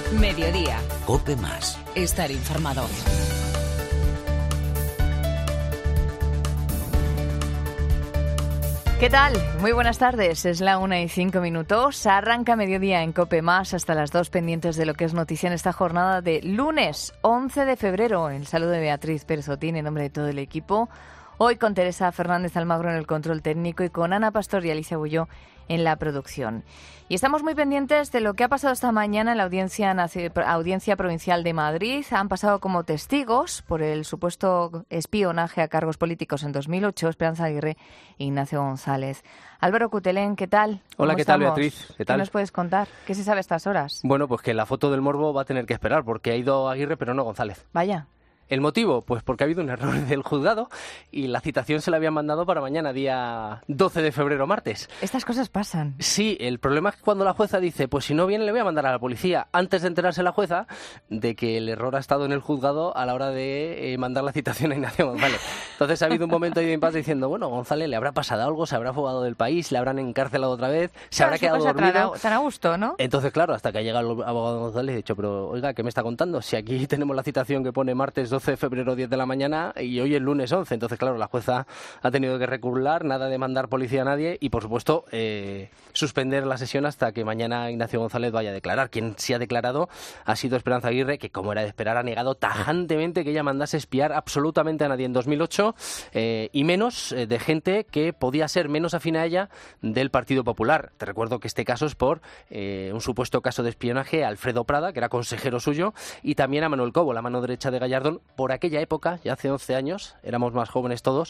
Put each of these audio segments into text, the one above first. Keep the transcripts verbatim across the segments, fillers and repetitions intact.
Mediodía. COPE más. Estar informado. ¿Qué tal? Muy buenas tardes. Es la una y cinco minutos. Arranca Mediodía en COPE más hasta las dos, pendientes de lo que es noticia en esta jornada de lunes once de febrero. El saludo de Beatriz Pérez Otín en nombre de todo el equipo. Hoy con Teresa Fernández Almagro en el control técnico y con Ana Pastor y Alicia Bulló en la producción. Y estamos muy pendientes de lo que ha pasado esta mañana en la Audiencia, Audiencia Provincial de Madrid. Han pasado como testigos por el supuesto espionaje a cargos políticos en dos mil ocho Esperanza Aguirre e Ignacio González. Álvaro Cutelén, ¿qué tal? Hola, ¿qué estamos? tal, Beatriz? ¿Qué tal? ¿Qué nos puedes contar? ¿Qué se sabe a estas horas? Bueno, pues que la foto del morbo va a tener que esperar porque ha ido Aguirre pero no González. Vaya. ¿El motivo? Pues porque ha habido un error del juzgado y la citación se la habían mandado para mañana, día doce de febrero, martes. Estas cosas pasan. Sí, el problema es que cuando la jueza dice, pues si no viene le voy a mandar a la policía, antes de enterarse la jueza de que el error ha estado en el juzgado a la hora de eh, mandar la citación a Ignacio González. Entonces ha habido un momento ahí de impasse diciendo, bueno, González le habrá pasado algo, se habrá fugado del país, le habrán encarcelado otra vez, se Claro, habrá quedado cosa dormido. Tan a gusto, ¿no? Entonces, claro, hasta que ha llegado el abogado González, he dicho, pero oiga, ¿qué me está contando? Si aquí tenemos la citación que pone martes doce de febrero, diez de la mañana y hoy es lunes once. Entonces, claro, la jueza ha tenido que recurrir, nada de mandar policía a nadie y, por supuesto, eh, suspender la sesión hasta que mañana Ignacio González vaya a declarar. Quien sí ha declarado ha sido Esperanza Aguirre, que, como era de esperar, ha negado tajantemente que ella mandase espiar absolutamente a nadie en dos mil ocho eh, y menos eh, de gente que podía ser menos afín a ella del Partido Popular. Te recuerdo que este caso es por eh, un supuesto caso de espionaje a Alfredo Prada, que era consejero suyo, y también a Manuel Cobo, la mano derecha de Gallardón, por aquella época, ya hace once años, éramos más jóvenes todos,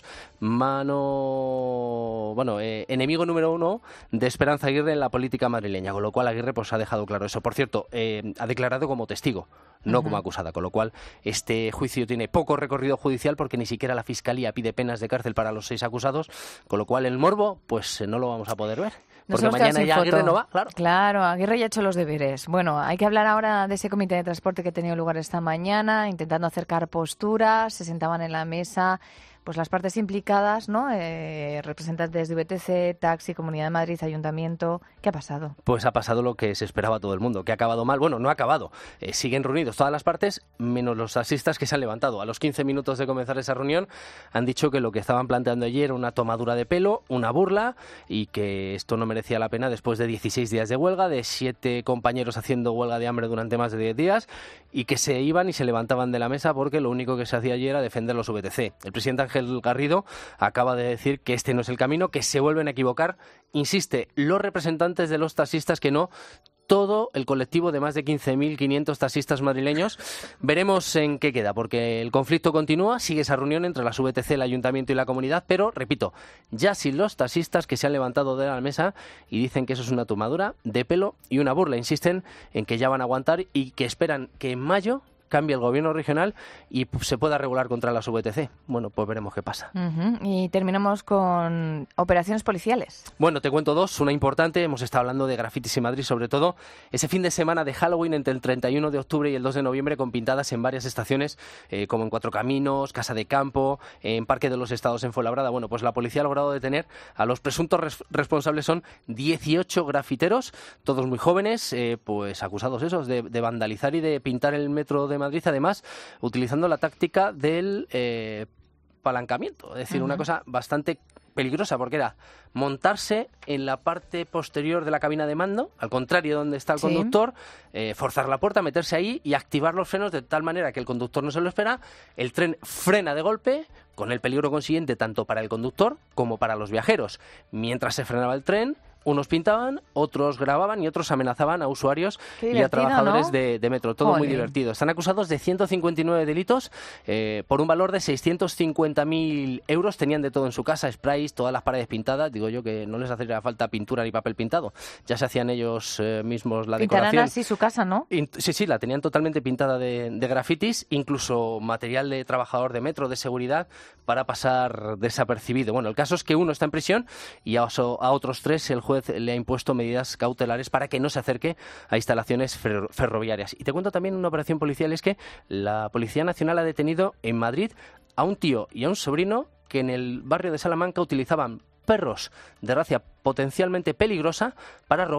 mano, bueno, eh, enemigo número uno de Esperanza Aguirre en la política madrileña, con lo cual Aguirre pues ha dejado claro eso. Por cierto, eh, ha declarado como testigo, no uh-huh. como acusada, con lo cual este juicio tiene poco recorrido judicial porque ni siquiera la Fiscalía pide penas de cárcel para los seis acusados, con lo cual el morbo pues no lo vamos a poder ver. Porque Nos mañana ya Aguirre no va, claro. Claro, Aguirre ya ha hecho los deberes. Bueno, hay que hablar ahora de ese comité de transporte que ha tenido lugar esta mañana, intentando acercar posturas. Se sentaban en la mesa pues las partes implicadas, ¿no? Eh, representantes de V T C, Taxi, Comunidad de Madrid, Ayuntamiento. ¿Qué ha pasado? Pues ha pasado lo que se esperaba todo el mundo, que ha acabado mal. Bueno, no ha acabado. Eh, siguen reunidos todas las partes, menos los taxistas que se han levantado. A los quince minutos de comenzar esa reunión han dicho que lo que estaban planteando ayer era una tomadura de pelo, una burla, y que esto no merecía la pena después de dieciséis días de huelga, de siete compañeros haciendo huelga de hambre durante más de diez días, y que se iban y se levantaban de la mesa porque lo único que se hacía ayer era defender los V T C. El presidente Ángel Garrido acaba de decir que este no es el camino, que se vuelven a equivocar. Insiste, los representantes de los taxistas que no, todo el colectivo de más de quince mil quinientos taxistas madrileños. Veremos en qué queda, porque el conflicto continúa, sigue esa reunión entre las V T C, el Ayuntamiento y la comunidad, pero, repito, ya sin los taxistas que se han levantado de la mesa y dicen que eso es una tomadura de pelo y una burla. Insisten en que ya van a aguantar y que esperan que en mayo cambie el gobierno regional y se pueda regular contra las V T C. Bueno, pues veremos qué pasa. Uh-huh. Y terminamos con operaciones policiales. Bueno, te cuento dos. Una importante, hemos estado hablando de grafitis en Madrid, sobre todo ese fin de semana de Halloween entre el treinta y uno de octubre y el dos de noviembre, con pintadas en varias estaciones, eh, como en Cuatro Caminos, Casa de Campo, en Parque de los Estados en Fuenlabrada. Bueno, pues la policía ha logrado detener a los presuntos res- responsables. Son dieciocho grafiteros, todos muy jóvenes, eh, pues acusados esos de, de vandalizar y de pintar el metro de Madrid, además utilizando la táctica del eh, palancamiento, es decir, uh-huh. una cosa bastante peligrosa, porque era montarse en la parte posterior de la cabina de mando, al contrario donde está el sí. conductor, eh, forzar la puerta, meterse ahí y activar los frenos de tal manera que el conductor no se lo espera, el tren frena de golpe, con el peligro consiguiente tanto para el conductor como para los viajeros. Mientras se frenaba el tren, unos pintaban, otros grababan y otros amenazaban a usuarios y a trabajadores, ¿no?, de, de metro. Todo Joder. Muy divertido. Están acusados de ciento cincuenta y nueve delitos eh, por un valor de seiscientos cincuenta mil euros. Tenían de todo en su casa, sprays, todas las paredes pintadas. Digo yo que no les hacía falta pintura ni papel pintado. Ya se hacían ellos eh, mismos la Pintarán decoración. así su casa, ¿no? In- sí, sí, la tenían totalmente pintada de, de grafitis, incluso material de trabajador de metro, de seguridad, para pasar desapercibido. Bueno, el caso es que uno está en prisión y a, a otros tres el juez le ha impuesto medidas cautelares para que no se acerque a instalaciones fer- ferroviarias. Y te cuento también una operación policial, es que la Policía Nacional ha detenido en Madrid a un tío y a un sobrino que en el barrio de Salamanca utilizaban perros de raza potencialmente peligrosa para robar.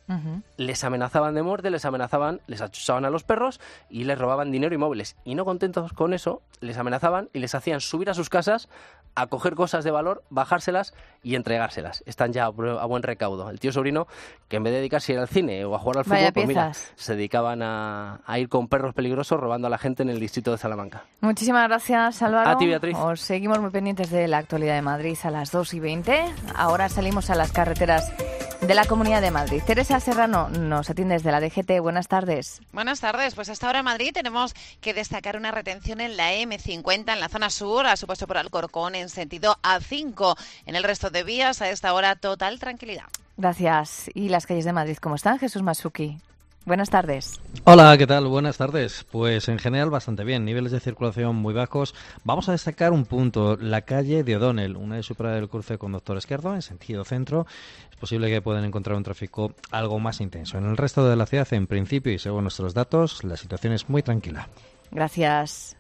Uh-huh. Les amenazaban de muerte, les amenazaban, les achuchaban a los perros y les robaban dinero y móviles. Y no contentos con eso, les amenazaban y les hacían subir a sus casas a coger cosas de valor, bajárselas y entregárselas. Están ya a buen recaudo. El tío sobrino, que en vez de dedicarse a ir al cine o a jugar al fútbol, Vaya pues mira, piezas. se dedicaban a, a ir con perros peligrosos robando a la gente en el distrito de Salamanca. Muchísimas gracias, Álvaro. A ti, Beatriz. Os seguimos muy pendientes de la actualidad de Madrid a las dos y veinte. Ahora salimos a las carreteras de la Comunidad de Madrid. Teresa Serrano nos atiende desde la D G T. Buenas tardes. Buenas tardes. Pues hasta ahora en Madrid tenemos que destacar una retención en la eme cincuenta en la zona sur, a su paso por Alcorcón en sentido A cinco. En el resto de vías a esta hora total tranquilidad. Gracias. ¿Y las calles de Madrid cómo están, Jesús Masuki? Buenas tardes. Hola, ¿qué tal? Buenas tardes. Pues en general bastante bien, niveles de circulación muy bajos. Vamos a destacar un punto, la calle de O'Donnell, una vez superado el cruce con Doctor Esquerdo en sentido centro. Es posible que puedan encontrar un tráfico algo más intenso. En el resto de la ciudad, en principio y según nuestros datos, la situación es muy tranquila. Gracias.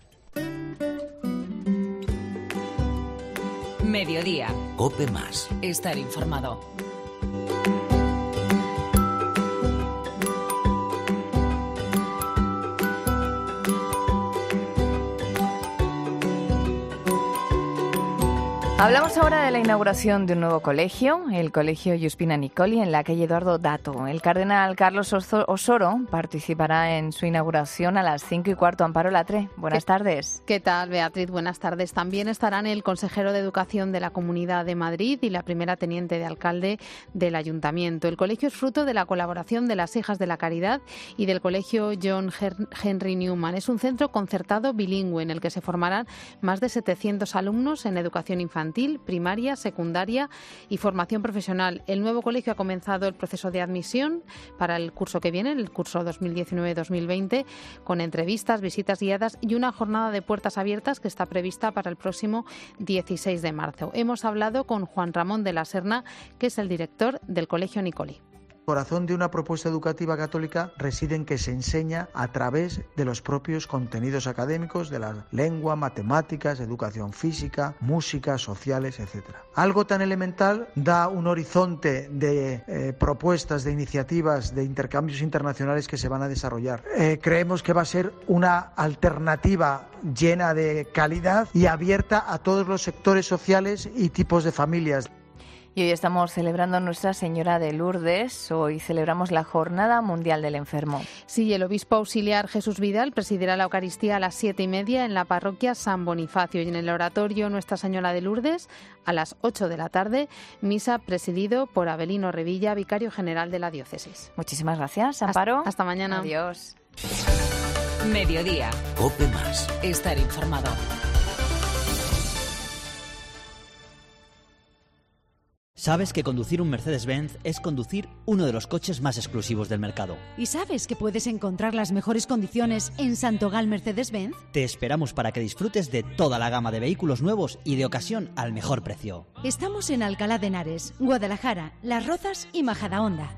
Mediodía. COPE más. Estar informado. Hablamos ahora de la inauguración de un nuevo colegio, el Colegio Yuspina Nicoli, en la calle Eduardo Dato. El cardenal Carlos Osoro participará en su inauguración a las cinco y cuarto. Amparo Latre, buenas ¿Qué, tardes. ¿Qué tal, Beatriz? Buenas tardes. También estarán el consejero de Educación de la Comunidad de Madrid y la primera teniente de alcalde del Ayuntamiento. El colegio es fruto de la colaboración de las Hijas de la Caridad y del Colegio John Henry Newman. Es un centro concertado bilingüe en el que se formarán más de setecientos alumnos en educación infantil, primaria, secundaria y formación profesional. El nuevo colegio ha comenzado el proceso de admisión para el curso que viene, el curso dos mil diecinueve dos mil veinte, con entrevistas, visitas guiadas y una jornada de puertas abiertas que está prevista para el próximo dieciséis de marzo. Hemos hablado con Juan Ramón de la Serna, que es el director del Colegio Nicoli. El corazón de una propuesta educativa católica reside en que se enseña a través de los propios contenidos académicos de la lengua, matemáticas, educación física, música, sociales, etcétera. Algo tan elemental da un horizonte de eh, propuestas, de iniciativas, de intercambios internacionales que se van a desarrollar. Eh, creemos que va a ser una alternativa llena de calidad y abierta a todos los sectores sociales y tipos de familias. Y hoy estamos celebrando Nuestra Señora de Lourdes. Hoy celebramos la Jornada Mundial del Enfermo. Sí, el obispo auxiliar Jesús Vidal presidirá la Eucaristía a las siete y media en la parroquia San Bonifacio y en el oratorio Nuestra Señora de Lourdes a las ocho de la tarde, misa presidido por Abelino Revilla, vicario general de la diócesis. Muchísimas gracias, Amparo. Hasta, hasta mañana. Adiós. Mediodía. COPE más. Estar informado. ¿Sabes que conducir un Mercedes-Benz es conducir uno de los coches más exclusivos del mercado? ¿Y sabes que puedes encontrar las mejores condiciones en Santogal Mercedes-Benz? Te esperamos para que disfrutes de toda la gama de vehículos nuevos y de ocasión al mejor precio. Estamos en Alcalá de Henares, Guadalajara, Las Rozas y Majadahonda.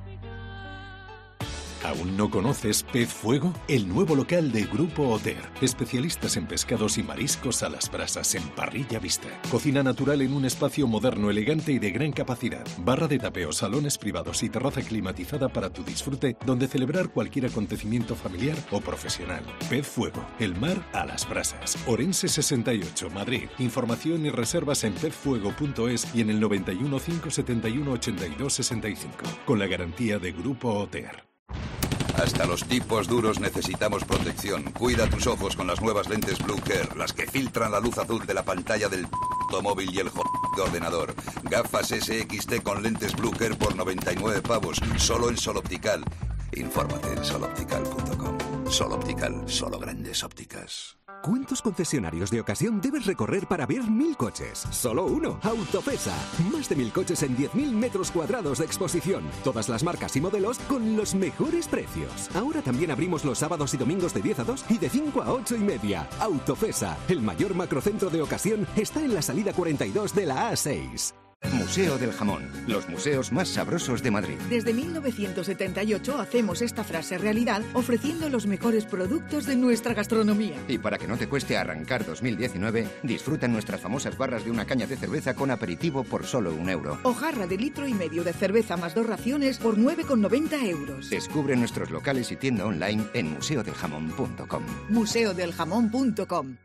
¿Aún no conoces Pez Fuego? El nuevo local de Grupo Oter. Especialistas en pescados y mariscos a las brasas en parrilla vista. Cocina natural en un espacio moderno, elegante y de gran capacidad. Barra de tapeo, salones privados y terraza climatizada para tu disfrute, donde celebrar cualquier acontecimiento familiar o profesional. Pez Fuego. El mar a las brasas. Orense sesenta y ocho, Madrid. Información y reservas en pez fuego punto es y en el noventa y uno, cinco setenta y uno, ochenta y dos sesenta y cinco. Con la garantía de Grupo Oter. Hasta los tipos duros necesitamos protección. Cuida tus ojos con las nuevas lentes Blue Care, las que filtran la luz azul de la pantalla del automóvil y el ordenador. Gafas S X T con lentes Blue Care por noventa y nueve pavos, solo en Sol Optical. Infórmate en sol optical punto com. Sol Optical, solo grandes ópticas. ¿Cuántos concesionarios de ocasión debes recorrer para ver mil coches? Solo uno, Autofesa. Más de mil coches en diez mil metros cuadrados de exposición. Todas las marcas y modelos con los mejores precios. Ahora también abrimos los sábados y domingos de diez a dos y de cinco a ocho y media. Autofesa, el mayor macrocentro de ocasión, está en la salida cuarenta y dos de la A seis. Museo del Jamón, los museos más sabrosos de Madrid. Desde mil novecientos setenta y ocho hacemos esta frase realidad ofreciendo los mejores productos de nuestra gastronomía. Y para que no te cueste arrancar dos mil diecinueve, disfruta nuestras famosas barras de una caña de cerveza con aperitivo por solo un euro. O jarra de litro y medio de cerveza más dos raciones por nueve con noventa euros. Descubre nuestros locales y tienda online en museo del jamón punto com. museo del jamón punto com.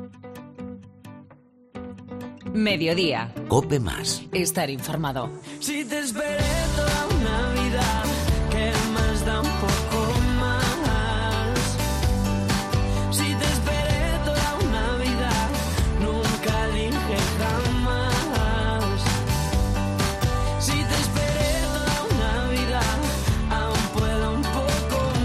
Mediodía. Cope más. Estar informado. Si te esperé toda una vida, ¿qué más da un poco más? Si te esperé toda una vida, nunca dije jamás. Si te esperé toda una vida, aún puedo un poco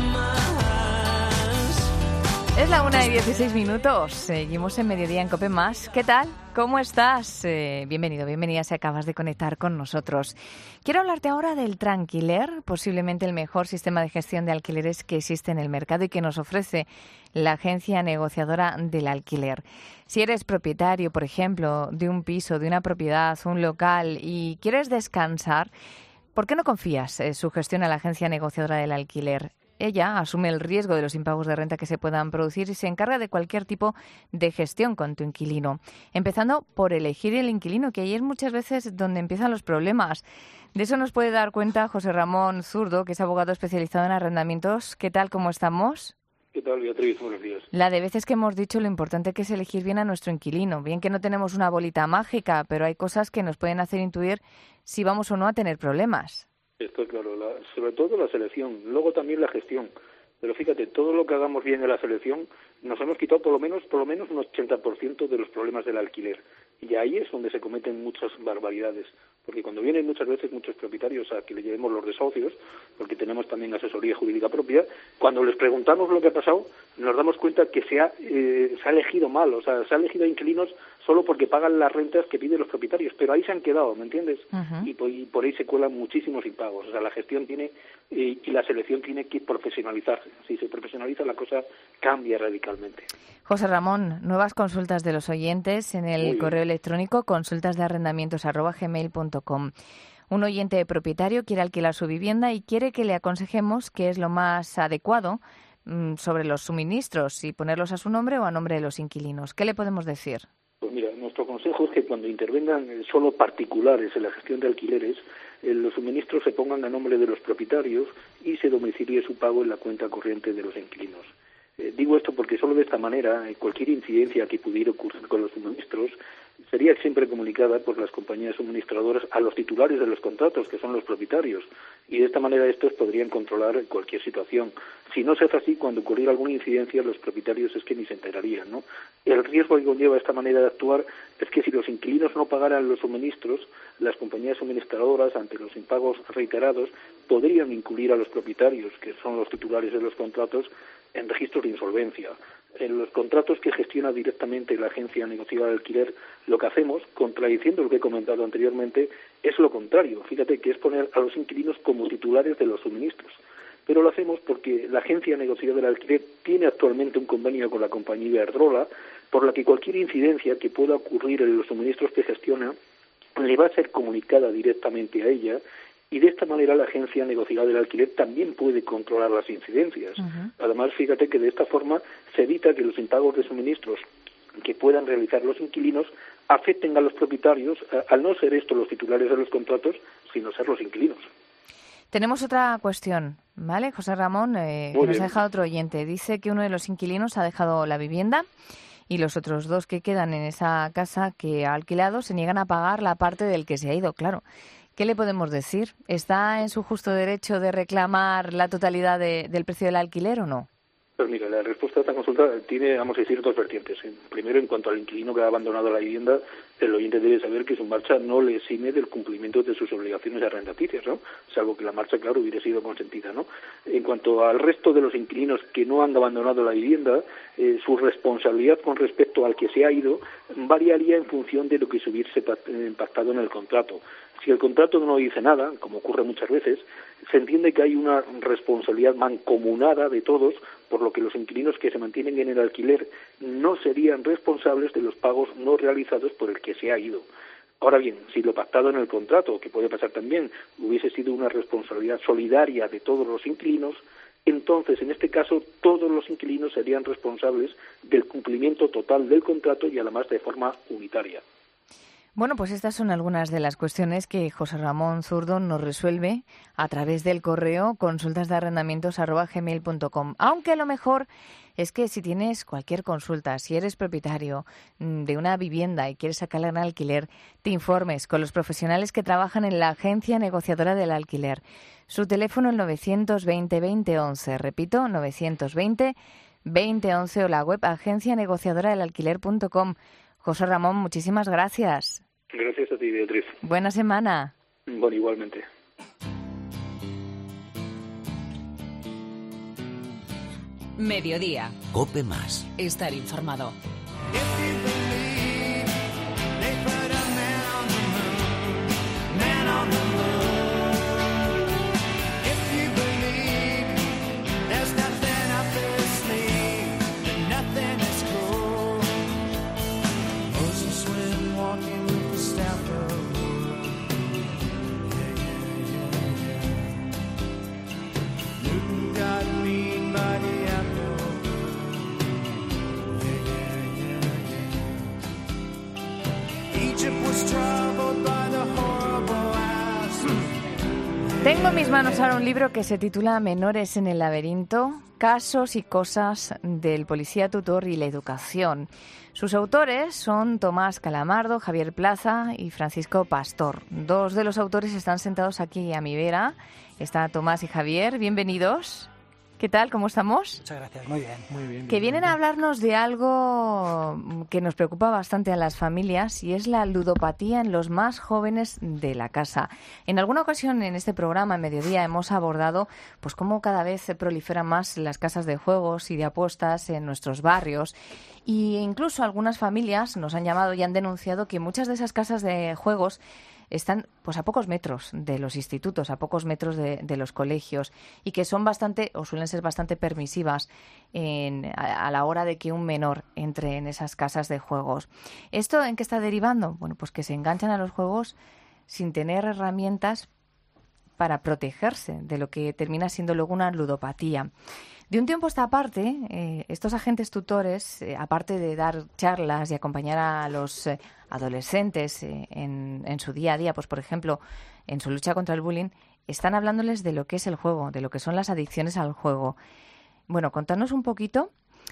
más. Es la una y dieciséis minutos. Seguimos en Mediodía en Cope más. ¿Qué tal? ¿Cómo estás? Eh, bienvenido, bienvenida si acabas de conectar con nosotros. Quiero hablarte ahora del Tranquiler, posiblemente el mejor sistema de gestión de alquileres que existe en el mercado y que nos ofrece la agencia negociadora del alquiler. Si eres propietario, por ejemplo, de un piso, de una propiedad, un local y quieres descansar, ¿por qué no confías en su gestión a la agencia negociadora del alquiler? Ella asume el riesgo de los impagos de renta que se puedan producir y se encarga de cualquier tipo de gestión con tu inquilino, empezando por elegir el inquilino, que ahí es muchas veces donde empiezan los problemas. De eso nos puede dar cuenta José Ramón Zurdo, que es abogado especializado en arrendamientos. ¿Qué tal? ¿Cómo estamos? ¿Qué tal, Beatriz? Buenos días. La de veces que hemos dicho lo importante que es elegir bien a nuestro inquilino. Bien que no tenemos una bolita mágica, pero hay cosas que nos pueden hacer intuir si vamos o no a tener problemas. Esto es claro, la, sobre todo la selección, luego también la gestión. Pero fíjate, todo lo que hagamos bien en la selección, nos hemos quitado por lo menos por lo menos un ochenta por ciento de los problemas del alquiler. Y ahí es donde se cometen muchas barbaridades. Porque cuando vienen muchas veces muchos propietarios a que le llevemos los desahucios, porque tenemos también asesoría jurídica propia, cuando les preguntamos lo que ha pasado, nos damos cuenta que se ha, eh, se ha elegido mal, o sea, se ha elegido a inquilinos solo porque pagan las rentas que piden los propietarios, pero ahí se han quedado, ¿me entiendes? Uh-huh. Y, por, y por ahí se cuelan muchísimos impagos. O sea, la gestión tiene eh, y la selección tiene que profesionalizarse. Si se profesionaliza, la cosa cambia radicalmente. José Ramón, nuevas consultas de los oyentes en el correo electrónico consultas de arrendamientos arroba gmail punto com. Un oyente propietario quiere alquilar su vivienda y quiere que le aconsejemos qué es lo más adecuado mmm, sobre los suministros, si ponerlos a su nombre o a nombre de los inquilinos. ¿Qué le podemos decir? Pues mira, nuestro consejo es que cuando intervengan solo particulares en la gestión de alquileres, eh, los suministros se pongan a nombre de los propietarios y se domicilie su pago en la cuenta corriente de los inquilinos. Eh, digo esto porque solo de esta manera eh, cualquier incidencia que pudiera ocurrir con los suministros sería siempre comunicada por las compañías suministradoras a los titulares de los contratos, que son los propietarios, y de esta manera estos podrían controlar cualquier situación. Si no se hace así, cuando ocurriera alguna incidencia, los propietarios es que ni se enterarían, ¿no? El riesgo que conlleva esta manera de actuar es que si los inquilinos no pagaran los suministros, las compañías suministradoras, ante los impagos reiterados, podrían incluir a los propietarios, que son los titulares de los contratos, en registros de insolvencia. En los contratos que gestiona directamente la agencia negociadora de alquiler, lo que hacemos, contradiciendo lo que he comentado anteriormente, es lo contrario. Fíjate que es poner a los inquilinos como titulares de los suministros. Pero lo hacemos porque la agencia negociadora del alquiler tiene actualmente un convenio con la compañía Iberdrola, por la que cualquier incidencia que pueda ocurrir en los suministros que gestiona le va a ser comunicada directamente a ella. Y de esta manera la agencia negociadora del alquiler también puede controlar las incidencias. Uh-huh. Además, fíjate que de esta forma se evita que los impagos de suministros que puedan realizar los inquilinos afecten a los propietarios, al no ser estos los titulares de los contratos, sino ser los inquilinos. Tenemos otra cuestión, ¿vale, José Ramón? Eh, que nos ha dejado otro oyente. Dice que uno de los inquilinos ha dejado la vivienda y los otros dos que quedan en esa casa que ha alquilado se niegan a pagar la parte del que se ha ido, claro. ¿Qué le podemos decir? ¿Está en su justo derecho de reclamar la totalidad de, del precio del alquiler o no? Pues mira, la respuesta a esta consulta tiene, vamos a decir, dos vertientes. Primero, en cuanto al inquilino que ha abandonado la vivienda, el oyente debe saber que su marcha no le exime del cumplimiento de sus obligaciones arrendaticias, ¿no? Salvo que la marcha, claro, hubiera sido consentida, ¿no? En cuanto al resto de los inquilinos que no han abandonado la vivienda, eh, su responsabilidad con respecto al que se ha ido variaría en función de lo que se hubiese pactado en el contrato. Si el contrato no dice nada, como ocurre muchas veces, se entiende que hay una responsabilidad mancomunada de todos, por lo que los inquilinos que se mantienen en el alquiler no serían responsables de los pagos no realizados por el que se ha ido. Ahora bien, si lo pactado en el contrato, que puede pasar también, hubiese sido una responsabilidad solidaria de todos los inquilinos, entonces, en este caso, todos los inquilinos serían responsables del cumplimiento total del contrato y además de forma unitaria. Bueno, pues estas son algunas de las cuestiones que José Ramón Zurdo nos resuelve a través del correo consultas de arrendamientos arroba gmail punto com. Aunque a lo mejor es que si tienes cualquier consulta, si eres propietario de una vivienda y quieres sacarla en alquiler, te informes con los profesionales que trabajan en la agencia negociadora del alquiler. Su teléfono es novecientos veinte veinte once, repito, novecientos veinte veinte once o la web agencia negociadora del alquiler punto com. José Ramón, muchísimas gracias. Gracias a ti, Beatriz. Buena semana. Bueno, igualmente. Mediodía. Cope Más. Estar informado. Tengo en mis manos ahora un libro que se titula Menores en el laberinto, casos y cosas del policía tutor y la educación. Sus autores son Tomás Calamardo, Javier Plaza y Francisco Pastor. Dos de los autores están sentados aquí a mi vera. Está Tomás y Javier, bienvenidos. ¿Qué tal? ¿Cómo estamos? Muchas gracias, muy bien. Muy bien que bien, vienen bien. a hablarnos de algo que nos preocupa bastante a las familias y es la ludopatía en los más jóvenes de la casa. En alguna ocasión en este programa, en Mediodía, hemos abordado pues cómo cada vez se proliferan más las casas de juegos y de apuestas en nuestros barrios. Y incluso algunas familias nos han llamado y han denunciado que muchas de esas casas de juegos están pues a pocos metros de los institutos, a pocos metros de, de los colegios y que son bastante o suelen ser bastante permisivas en, a, a la hora de que un menor entre en esas casas de juegos. ¿Esto en qué está derivando? Bueno, pues que se enganchan a los juegos sin tener herramientas para protegerse de lo que termina siendo luego una ludopatía. De un tiempo a esta parte, eh, estos agentes tutores, eh, aparte de dar charlas y acompañar a los eh, adolescentes eh, en, en su día a día, pues por ejemplo, en su lucha contra el bullying, están hablándoles de lo que es el juego, de lo que son las adicciones al juego. Bueno, contanos un poquito,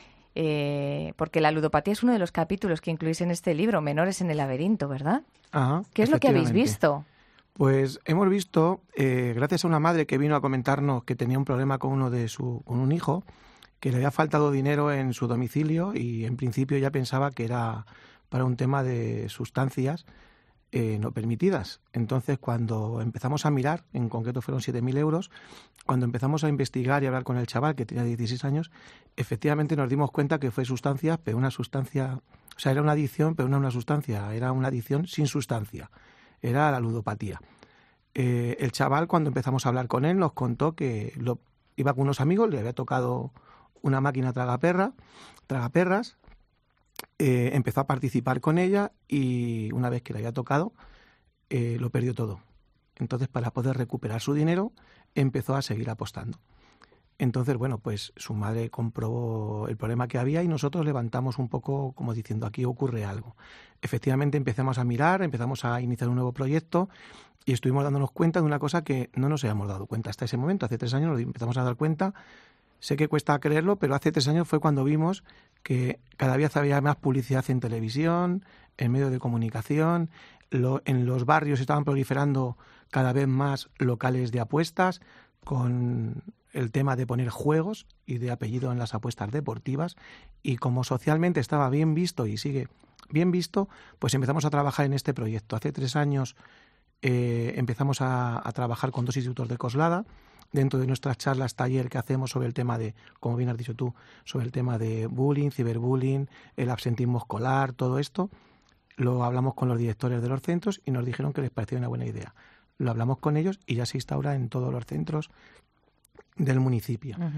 eh, porque la ludopatía es uno de los capítulos que incluís en este libro, Menores en el laberinto, ¿verdad? Ajá, ¿Qué es lo que habéis visto? Pues hemos visto, eh, gracias a una madre que vino a comentarnos que tenía un problema con uno de su, con un hijo, que le había faltado dinero en su domicilio y en principio ya pensaba que era para un tema de sustancias eh, no permitidas. Entonces, cuando empezamos a mirar, en concreto fueron siete mil euros, cuando empezamos a investigar y a hablar con el chaval, que tenía dieciséis años, efectivamente nos dimos cuenta que fue sustancia, pero una sustancia, o sea, era una adicción, pero no una sustancia, era una adicción sin sustancia. Era la ludopatía. Eh, el chaval, cuando empezamos a hablar con él, nos contó que lo, iba con unos amigos, le había tocado una máquina tragaperra, tragaperras, eh, empezó a participar con ella y una vez que le había tocado, eh, lo perdió todo. Entonces, para poder recuperar su dinero, empezó a seguir apostando. Entonces, bueno, pues su madre comprobó el problema que había y nosotros levantamos un poco como diciendo, aquí ocurre algo. Efectivamente empezamos a mirar, empezamos a iniciar un nuevo proyecto y estuvimos dándonos cuenta de una cosa que no nos habíamos dado cuenta hasta ese momento. Hace tres años nos empezamos a dar cuenta, sé que cuesta creerlo, pero hace tres años fue cuando vimos que cada vez había más publicidad en televisión, en medios de comunicación, lo, en los barrios estaban proliferando cada vez más locales de apuestas con el tema de poner juegos y de apellido en las apuestas deportivas y como socialmente estaba bien visto y sigue bien visto, pues empezamos a trabajar en este proyecto. Hace tres años eh, empezamos a, a trabajar con dos institutos de Coslada dentro de nuestras charlas taller que hacemos sobre el tema de, como bien has dicho tú, sobre el tema de bullying, ciberbullying, el absentismo escolar, todo esto. Lo hablamos con los directores de los centros y nos dijeron que les parecía una buena idea. Lo hablamos con ellos y ya se instaura en todos los centros del municipio. Uh-huh.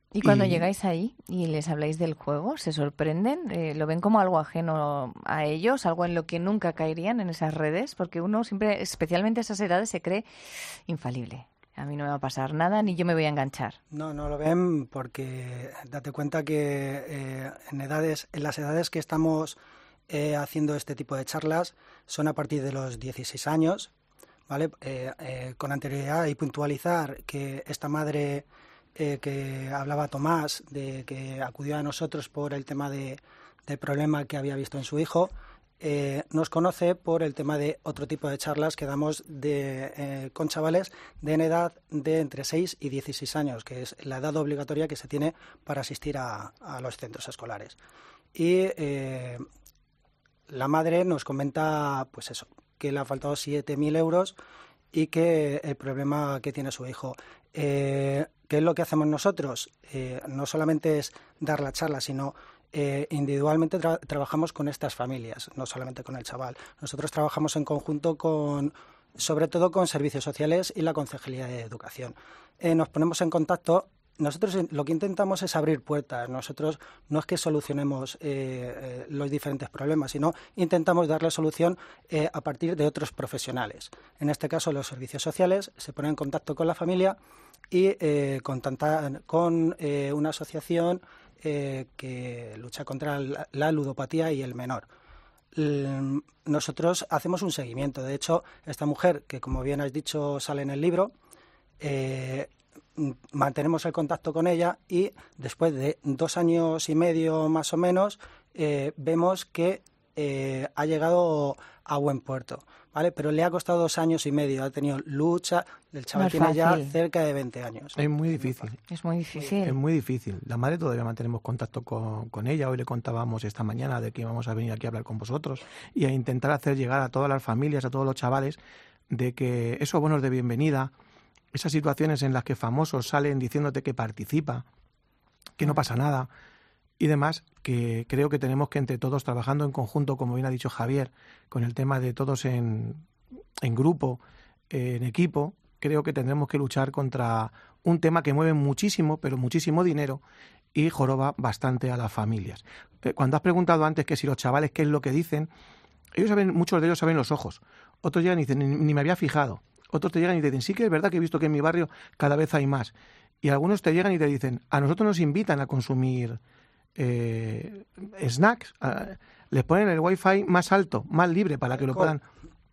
¿Y cuando Y- llegáis ahí y les habláis del juego, se sorprenden? Eh, ¿Lo ven como algo ajeno a ellos? ¿Algo en lo que nunca caerían en esas redes? Porque uno siempre, especialmente a esas edades, se cree infalible. A mí no me va a pasar nada ni yo me voy a enganchar. No, no lo ven porque date cuenta que eh, en edades, en las edades que estamos eh, haciendo este tipo de charlas son a partir de los dieciséis años, ¿vale? Eh, eh, con anterioridad y puntualizar que esta madre eh, que hablaba Tomás, de que acudió a nosotros por el tema de, del problema que había visto en su hijo, eh, nos conoce por el tema de otro tipo de charlas que damos de, eh, con chavales de en edad de entre seis y dieciséis años, que es la edad obligatoria que se tiene para asistir a, a los centros escolares. Y eh, la madre nos comenta, pues eso, que le ha faltado siete mil euros y que el problema que tiene su hijo. Eh, ¿Qué es lo que hacemos nosotros? Eh, no solamente es dar la charla, sino eh, individualmente tra- trabajamos con estas familias, no solamente con el chaval. Nosotros trabajamos en conjunto con, sobre todo con servicios sociales y la Concejalía de Educación. Eh, nos ponemos en contacto. Nosotros lo que intentamos es abrir puertas. Nosotros no es que solucionemos eh, eh, los diferentes problemas, sino intentamos darle solución eh, a partir de otros profesionales. En este caso, los servicios sociales se ponen en contacto con la familia y eh, contactan con eh, una asociación eh, que lucha contra la, la ludopatía y el menor. L- nosotros hacemos un seguimiento. De hecho, esta mujer, que como bien has dicho sale en el libro, eh, mantenemos el contacto con ella y después de dos años y medio más o menos eh, vemos que eh, ha llegado a buen puerto, ¿vale? Pero le ha costado dos años y medio, ha tenido lucha, el chaval No es tiene ya fácil. cerca de veinte años. Es muy difícil. Es muy difícil. Es muy difícil. La madre todavía mantenemos contacto con, con ella. Hoy le contábamos esta mañana de que íbamos a venir aquí a hablar con vosotros y a intentar hacer llegar a todas las familias, a todos los chavales, de que esos bonos de bienvenida, esas situaciones en las que famosos salen diciéndote que participa, que no pasa nada y demás, que creo que tenemos que entre todos, trabajando en conjunto, como bien ha dicho Javier, con el tema de todos en, en grupo, eh, en equipo, creo que tendremos que luchar contra un tema que mueve muchísimo, pero muchísimo dinero y joroba bastante a las familias. Eh, Cuando has preguntado antes que si los chavales qué es lo que dicen, ellos saben, muchos de ellos saben los ojos. Otros llegan y dicen, ni, ni me había fijado. Otros te llegan y te dicen, sí que es verdad que he visto que en mi barrio cada vez hay más. Y algunos te llegan y te dicen, a nosotros nos invitan a consumir eh, snacks, a- les ponen el wifi más alto, más libre para que lo puedan.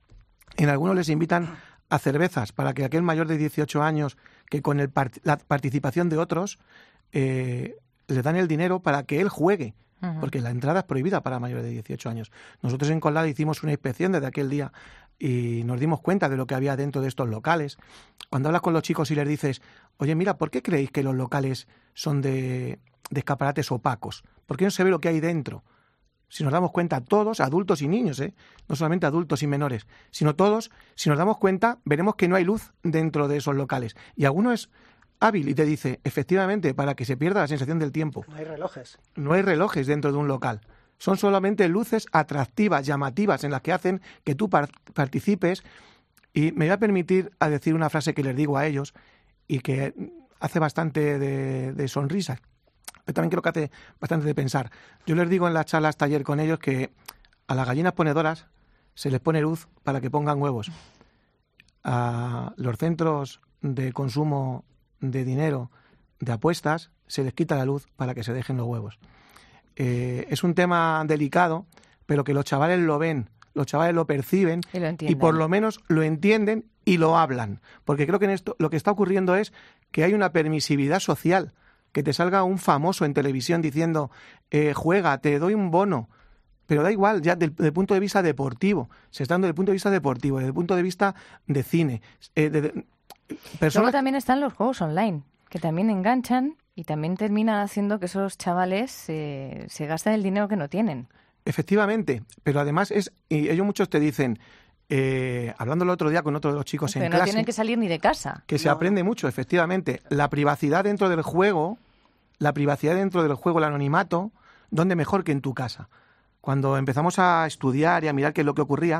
En algunos les invitan a cervezas para que aquel mayor de dieciocho años que con el part- la participación de otros eh, le dan el dinero para que él juegue. Ujú. Porque la entrada es prohibida para mayores de dieciocho años. Nosotros en Colada hicimos una inspección desde aquel día y nos dimos cuenta de lo que había dentro de estos locales. Cuando hablas con los chicos y les dices, oye, mira, ¿por qué creéis que los locales son de, de escaparates opacos? ¿Por qué no se ve lo que hay dentro? Si nos damos cuenta todos, adultos y niños, ¿eh? No solamente adultos y menores, sino todos, si nos damos cuenta, veremos que no hay luz dentro de esos locales. Y alguno es hábil y te dice, efectivamente, para que se pierda la sensación del tiempo. No hay relojes. No hay relojes dentro de un local. Son solamente luces atractivas, llamativas, en las que hacen que tú par- participes. Y me voy a permitir a decir una frase que les digo a ellos y que hace bastante de, de sonrisa, pero también creo que hace bastante de pensar. Yo les digo en las charlas taller con ellos que a las gallinas ponedoras se les pone luz para que pongan huevos. A los centros de consumo de dinero, de apuestas, se les quita la luz para que se dejen los huevos. Eh, es un tema delicado, pero que los chavales lo ven, los chavales lo perciben Y lo y entienden. por lo menos lo entienden y lo hablan. Porque creo que en esto lo que está ocurriendo es que hay una permisividad social, que te salga un famoso en televisión diciendo eh, juega, te doy un bono. Pero da igual, ya desde el punto de vista deportivo. Se está dando desde el punto de vista deportivo, desde el punto de vista de cine. Eh, de, de- personas Luego también están los juegos online, que también enganchan y también terminan haciendo que esos chavales eh, se gasten el dinero que no tienen. Efectivamente, pero además es, y ellos muchos te dicen, eh, hablando el otro día con otro de los chicos Que en no clase, tienen que salir ni de casa. que se aprende mucho, efectivamente, la privacidad dentro del juego, la privacidad dentro del juego, el anonimato, ¿dónde mejor que en tu casa? Cuando empezamos a estudiar y a mirar qué es lo que ocurría,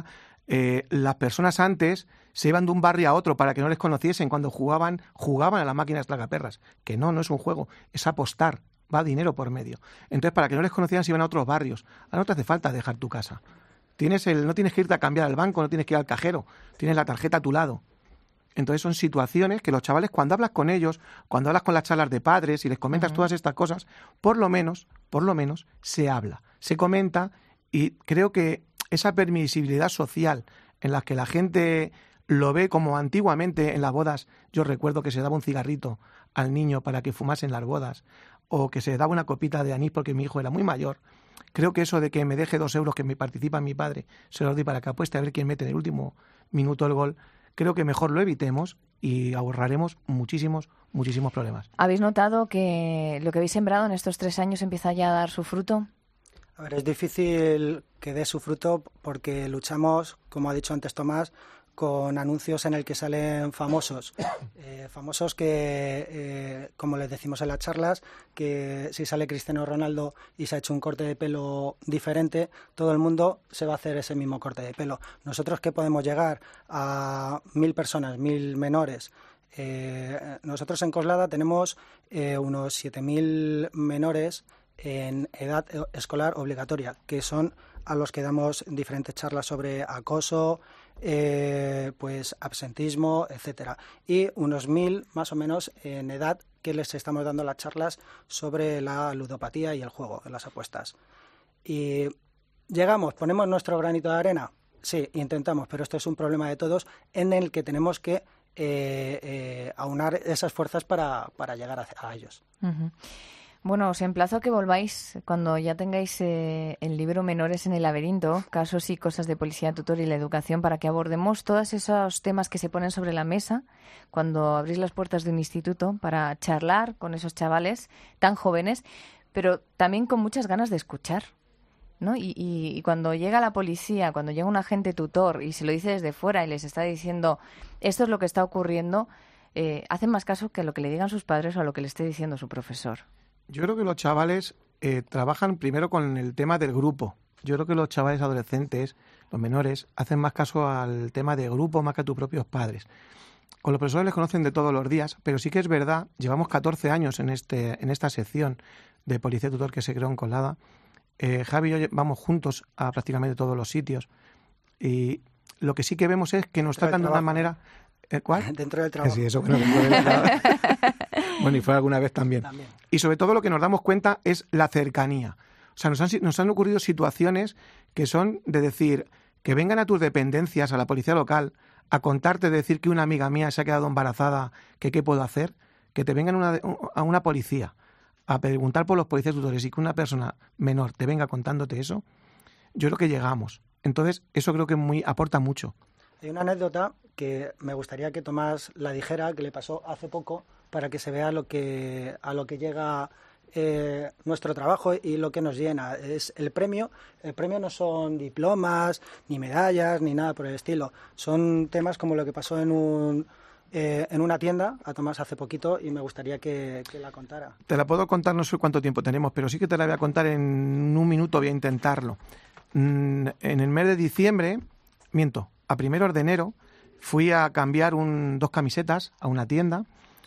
Eh, las personas antes se iban de un barrio a otro para que no les conociesen cuando jugaban, jugaban a las máquinas tragaperras. Que no, no es un juego, es apostar, va dinero por medio. Entonces, para que no les conocieran, se iban a otros barrios. Ahora no te hace falta dejar tu casa. Tienes el, no tienes que irte a cambiar al banco, no tienes que ir al cajero, tienes la tarjeta a tu lado. Entonces son situaciones que los chavales, cuando hablas con ellos, cuando hablas con las charlas de padres y les comentas uh-huh. todas estas cosas, por lo menos, por lo menos, se habla, se comenta, y creo que esa permisibilidad social en la que la gente lo ve como antiguamente en las bodas. Yo recuerdo que se daba un cigarrito al niño para que fumase en las bodas, o que se daba una copita de anís porque mi hijo era muy mayor. Creo que eso de que me deje dos euros que me participa mi padre, se los doy para que apueste a ver quién mete en el último minuto el gol, creo que mejor lo evitemos y ahorraremos muchísimos, muchísimos problemas. ¿Habéis notado que lo que habéis sembrado en estos tres años empieza ya a dar su fruto? A ver, es difícil que dé su fruto porque luchamos, como ha dicho antes Tomás, con anuncios en el que salen famosos, eh, famosos que, eh, como les decimos en las charlas, que si sale Cristiano Ronaldo y se ha hecho un corte de pelo diferente, todo el mundo se va a hacer ese mismo corte de pelo. Nosotros que podemos llegar a mil personas, mil menores. Eh, nosotros en Coslada tenemos eh, unos siete mil menores en edad escolar obligatoria, que son a los que damos diferentes charlas sobre acoso, eh, pues absentismo, etcétera, y unos mil más o menos en edad que les estamos dando las charlas sobre la ludopatía y el juego, las apuestas. Y llegamos, ponemos nuestro granito de arena, sí, intentamos, pero esto es un problema de todos en el que tenemos que eh, eh, aunar esas fuerzas para, para llegar a, a ellos. Uh-huh. Bueno, os emplazo a que volváis cuando ya tengáis eh, el libro Menores en el laberinto, casos y cosas de policía, tutor y la educación, para que abordemos todos esos temas que se ponen sobre la mesa cuando abrís las puertas de un instituto para charlar con esos chavales tan jóvenes, pero también con muchas ganas de escuchar, ¿no? Y, y, y cuando llega la policía, cuando llega un agente tutor y se lo dice desde fuera y les está diciendo esto es lo que está ocurriendo, eh, hacen más caso que a lo que le digan sus padres o a lo que le esté diciendo su profesor. Yo creo que los chavales eh, trabajan primero con el tema del grupo. Yo creo que los chavales adolescentes, los menores, hacen más caso al tema de grupo más que a tus propios padres. Con los profesores les conocen de todos los días, pero sí que es verdad, llevamos catorce años en este en esta sección de Policía Tutor que se creó en Coslada. Eh, Javi y yo vamos juntos a prácticamente todos los sitios y lo que sí que vemos es que nos tratan de una manera... ¿Eh, ¿Cuál? Dentro del trabajo. Sí, eso, bueno, dentro del trabajo. Bueno, y fue alguna vez también. también. Y sobre todo lo que nos damos cuenta es la cercanía. O sea, nos han, nos han ocurrido situaciones que son de decir, que vengan a tus dependencias, a la policía local, a contarte, decir que una amiga mía se ha quedado embarazada, que qué puedo hacer, que te vengan una, a una policía a preguntar por los policías tutores y que una persona menor te venga contándote eso, yo creo que llegamos. Entonces, eso creo que muy aporta mucho. Hay una anécdota que me gustaría que Tomás la dijera, que le pasó hace poco, para que se vea lo que, a lo que llega eh, nuestro trabajo y lo que nos llena. Es el premio. El premio no son diplomas, ni medallas, ni nada por el estilo. Son temas como lo que pasó en un eh, en una tienda a Tomás hace poquito y me gustaría que, que la contara. Te la puedo contar, no sé cuánto tiempo tenemos, pero sí que te la voy a contar en un minuto, voy a intentarlo. En el mes de diciembre, miento, a primeros de enero, fui a cambiar un, dos camisetas a una tienda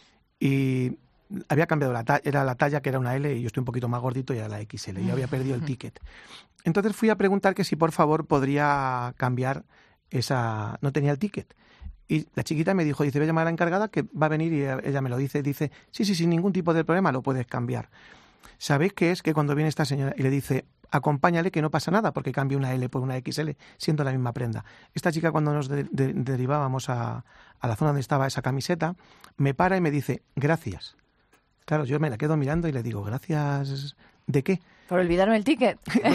y había cambiado la talla, era la talla que era una L y yo estoy un poquito más gordito y era la equis ele, yo había perdido el ticket. Entonces fui a preguntar que si por favor podría cambiar esa... no tenía el ticket. Y la chiquita me dijo, dice, voy a llamar a la encargada que va a venir y ella me lo dice, dice, sí, sí, sin ningún tipo de problema lo puedes cambiar. ¿Sabéis qué es? Que cuando viene esta señora y le dice, acompáñale que no pasa nada porque cambia una L por una equis ele siendo la misma prenda. Esta chica cuando nos de, de, derivábamos a, a la zona donde estaba esa camiseta, me para y me dice, gracias. Claro, yo me la quedo mirando y le digo, ¿gracias de qué? Por olvidarme el ticket.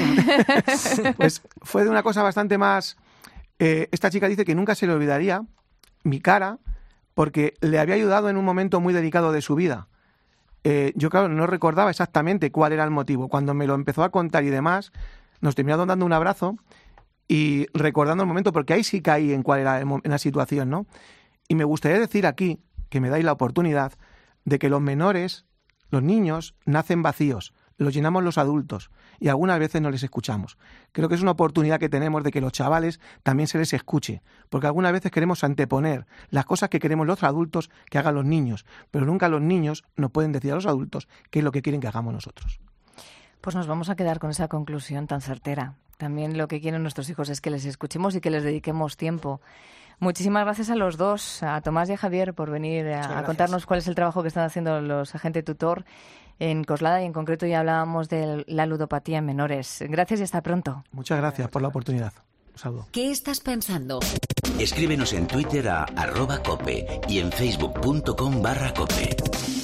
Pues fue de una cosa bastante más... Eh, esta chica dice que nunca se le olvidaría mi cara porque le había ayudado en un momento muy delicado de su vida. Eh, yo, claro, no recordaba exactamente cuál era el motivo. Cuando me lo empezó a contar y demás, nos terminó dando un abrazo y recordando el momento, porque ahí sí caí en cuál era en la situación, ¿no? Y me gustaría decir aquí, que me dais la oportunidad, de que los menores, los niños, nacen vacíos. los llenamos los adultos y algunas veces no les escuchamos. Creo que es una oportunidad que tenemos de que los chavales también se les escuche, porque algunas veces queremos anteponer las cosas que queremos los adultos que hagan los niños, pero nunca los niños nos pueden decir a los adultos qué es lo que quieren que hagamos nosotros. Pues nos vamos a quedar con esa conclusión tan certera. También lo que quieren nuestros hijos es que les escuchemos y que les dediquemos tiempo. Muchísimas gracias a los dos, a Tomás y a Javier, por venir a, a contarnos cuál es el trabajo que están haciendo los agentes tutor en Coslada, y en concreto ya hablábamos de la ludopatía en menores. Gracias y hasta pronto. Muchas gracias por la oportunidad. Un saludo. ¿Qué estás pensando? Escríbenos en Twitter a arroba cope y en facebook.com barra cope.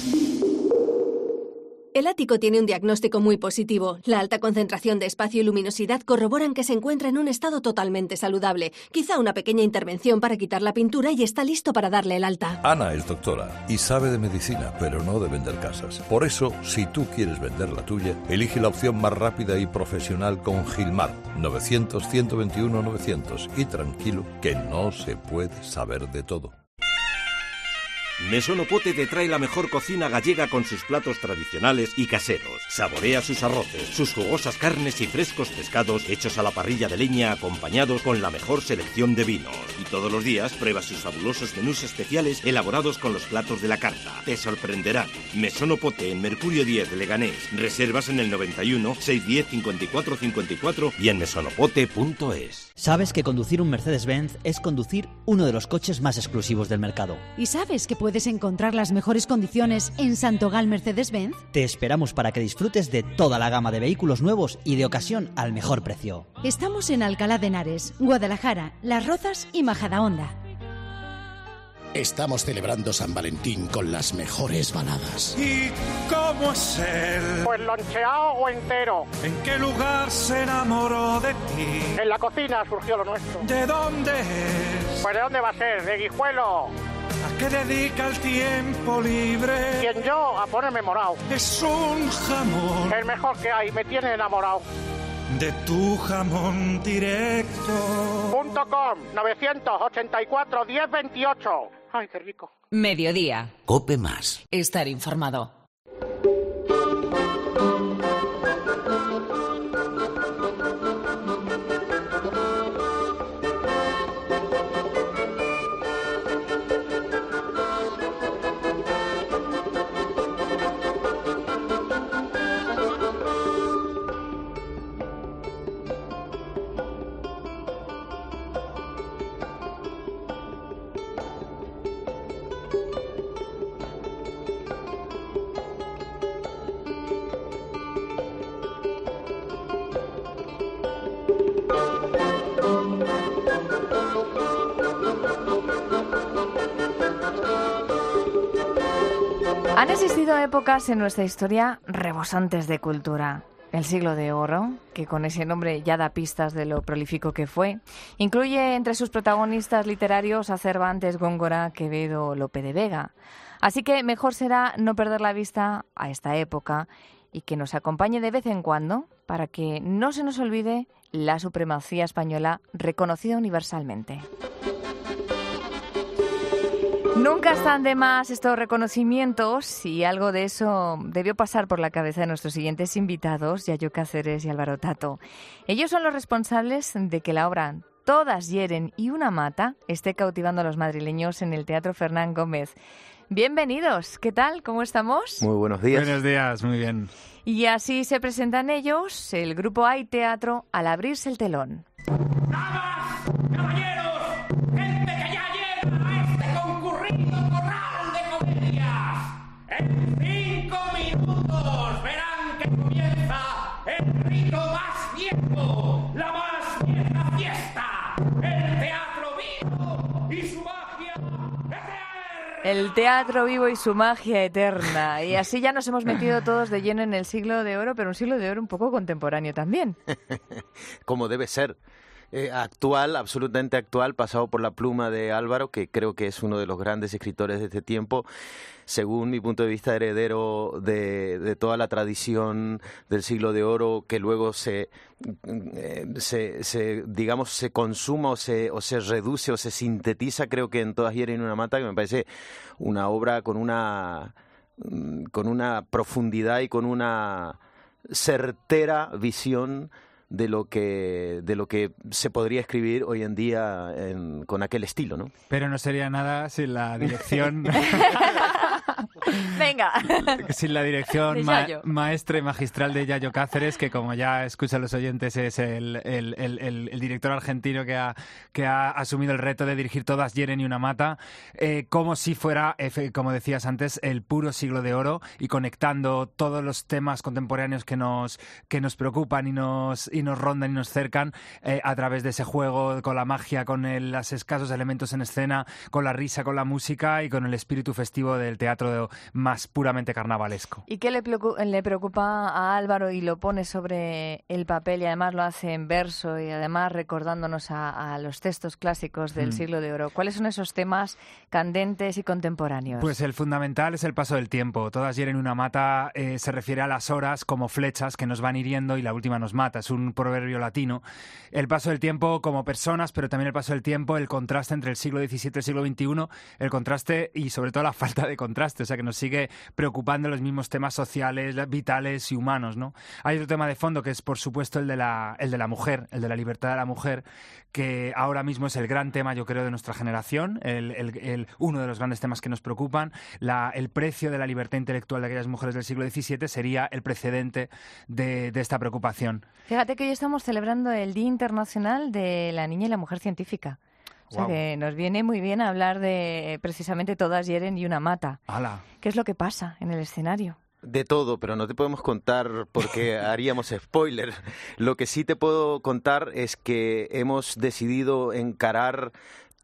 El ático tiene un diagnóstico muy positivo. La alta concentración de espacio y luminosidad corroboran que se encuentra en un estado totalmente saludable. Quizá una pequeña intervención para quitar la pintura y está listo para darle el alta. Ana es doctora y sabe de medicina, pero no de vender casas. Por eso, si tú quieres vender la tuya, elige la opción más rápida y profesional con Gilmar. novecientos, ciento veintiuno, novecientos. Y tranquilo, que no se puede saber de todo. Mesono Pote te trae la mejor cocina gallega con sus platos tradicionales y caseros. Saborea sus arroces, sus jugosas carnes y frescos pescados hechos a la parrilla de leña acompañados con la mejor selección de vinos. Y todos los días prueba sus fabulosos menús especiales elaborados con los platos de la carta. Te sorprenderán. Mesono Pote en Mercurio diez de Leganés. Reservas en el noventa y uno, seiscientos diez, cincuenta y cuatro cincuenta y cuatro y en mesonopote punto es. ¿Sabes que conducir un Mercedes-Benz es conducir uno de los coches más exclusivos del mercado? ¿Y sabes que puedes encontrar las mejores condiciones en Santogal Mercedes-Benz? Te esperamos para que disfrutes de toda la gama de vehículos nuevos y de ocasión al mejor precio. Estamos en Alcalá de Henares, Guadalajara, Las Rozas y Majadahonda. Estamos celebrando San Valentín con las mejores baladas. ¿Y cómo es él? Pues loncheado o entero. ¿En qué lugar se enamoró de ti? En la cocina surgió lo nuestro. ¿De dónde es? Pues ¿de dónde va a ser? De Guijuelo. ¿A qué dedica el tiempo libre? ¿Quién yo? A ponerme morado. Es un jamón. El mejor que hay, me tiene enamorado. De tu jamón directo. Punto com, novecientos ochenta y cuatro, diez veintiocho. Ay, qué rico. Mediodía. Cope más. Estar informado. Han existido épocas en nuestra historia rebosantes de cultura. El siglo de oro, que con ese nombre ya da pistas de lo prolífico que fue, incluye entre sus protagonistas literarios a Cervantes, Góngora, Quevedo, Lope de Vega. Así que mejor será no perder la vista a esta época y que nos acompañe de vez en cuando para que no se nos olvide la supremacía española reconocida universalmente. Nunca están de más estos reconocimientos y algo de eso debió pasar por la cabeza de nuestros siguientes invitados, Yayo Cáceres y Álvaro Tato. Ellos son los responsables de que la obra Todas hieren y una mata esté cautivando a los madrileños en el Teatro Fernán Gómez. Bienvenidos, ¿qué tal? ¿Cómo estamos? Muy buenos días. Buenos días, muy bien. Y así se presentan ellos, el grupo Hay Teatro, al abrirse el telón. ¡Damas, caballeros, gente que ya llega a este concurrido corral de comedias! En cinco minutos verán que comienza el rito más viejo, la más vieja fiesta, el teatro vivo y su magia eterna. El teatro vivo y su magia eterna. Y así ya nos hemos metido todos de lleno en el siglo de oro, pero un siglo de oro un poco contemporáneo también. Como debe ser. Eh, actual, absolutamente actual, pasado por la pluma de Álvaro, que creo que es uno de los grandes escritores de este tiempo, según mi punto de vista, heredero de, de toda la tradición del siglo de oro, que luego se, eh, se, se digamos, se consuma o se, o se reduce o se sintetiza, creo que en Todas hieren y una mata, que me parece una obra con una, con una profundidad y con una... certera visión de lo que de lo que se podría escribir hoy en día en, con aquel estilo, ¿no? Pero no sería nada sin la dirección... Venga. Sin la dirección ma maestra y magistral de Yayo Cáceres, que como ya escuchan los oyentes es el, el, el, el, el director argentino que ha, que ha asumido el reto de dirigir Todas hieren y una mata, eh, como si fuera, como decías antes, el puro siglo de oro, y conectando todos los temas contemporáneos que nos, que nos preocupan y nos, y nos rondan y nos cercan eh, a través de ese juego, con la magia, con el, los escasos elementos en escena, con la risa, con la música y con el espíritu festivo del teatro de, más puramente carnavalesco. ¿Y qué le, le preocupa a Álvaro y lo pone sobre el papel y además lo hace en verso y además recordándonos a, a los textos clásicos del mm. siglo de oro? ¿Cuáles son esos temas candentes y contemporáneos? Pues el fundamental es el paso del tiempo. Todas hieren una mata eh, se refiere a las horas como flechas que nos van hiriendo y la última nos mata. Es un proverbio latino. El paso del tiempo como personas, pero también el paso del tiempo, el contraste entre el siglo diecisiete y el siglo veintiuno, el contraste y sobre todo la falta de contraste, o sea que nos sigue preocupando los mismos temas sociales, vitales y humanos, ¿no? Hay otro tema de fondo que es, por supuesto, el de la, el de la mujer, el de la libertad de la mujer, que ahora mismo es el gran tema, yo creo, de nuestra generación, el, el, el, uno de los grandes temas que nos preocupan. La, el precio de la libertad intelectual de aquellas mujeres del siglo diecisiete sería el precedente de, de esta preocupación. Fíjate que hoy estamos celebrando el Día Internacional de la Niña y la Mujer Científica. O sea, wow. que nos viene muy bien hablar de precisamente Todas hieren y una mata. ¡Hala! ¿Qué es lo que pasa en el escenario? De todo, pero no te podemos contar porque haríamos spoiler. Lo que sí te puedo contar es que hemos decidido encarar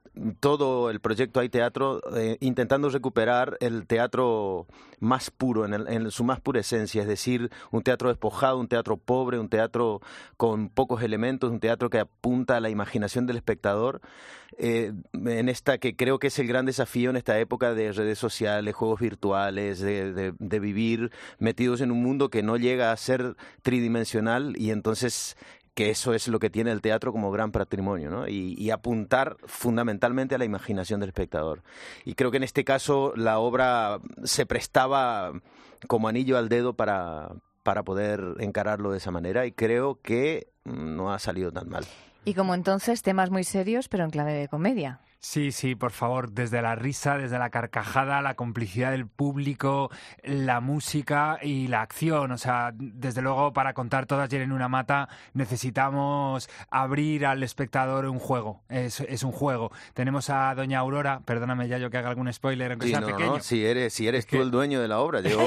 todo el proyecto Hay Teatro eh, intentando recuperar el teatro más puro, en, el, en su más pura esencia, es decir, un teatro despojado, un teatro pobre, un teatro con pocos elementos, un teatro que apunta a la imaginación del espectador, eh, en esta que creo que es el gran desafío en esta época de redes sociales, juegos virtuales, de, de, de vivir metidos en un mundo que no llega a ser tridimensional, y entonces que eso es lo que tiene el teatro como gran patrimonio, ¿no? Y, y apuntar fundamentalmente a la imaginación del espectador. Y creo que en este caso la obra se prestaba como anillo al dedo para, para poder encararlo de esa manera, y creo que no ha salido tan mal. Y como entonces temas muy serios, pero en clave de comedia. Sí, sí, por favor, desde la risa, desde la carcajada, la complicidad del público, la música y la acción. O sea, desde luego, para contar Todas hieren una mata necesitamos abrir al espectador un juego. Es, es un juego. Tenemos a Doña Aurora, perdóname ya yo que haga algún spoiler, aunque sí, sea no, pequeño. No, si eres, si eres es tú que... el dueño de la obra, yo...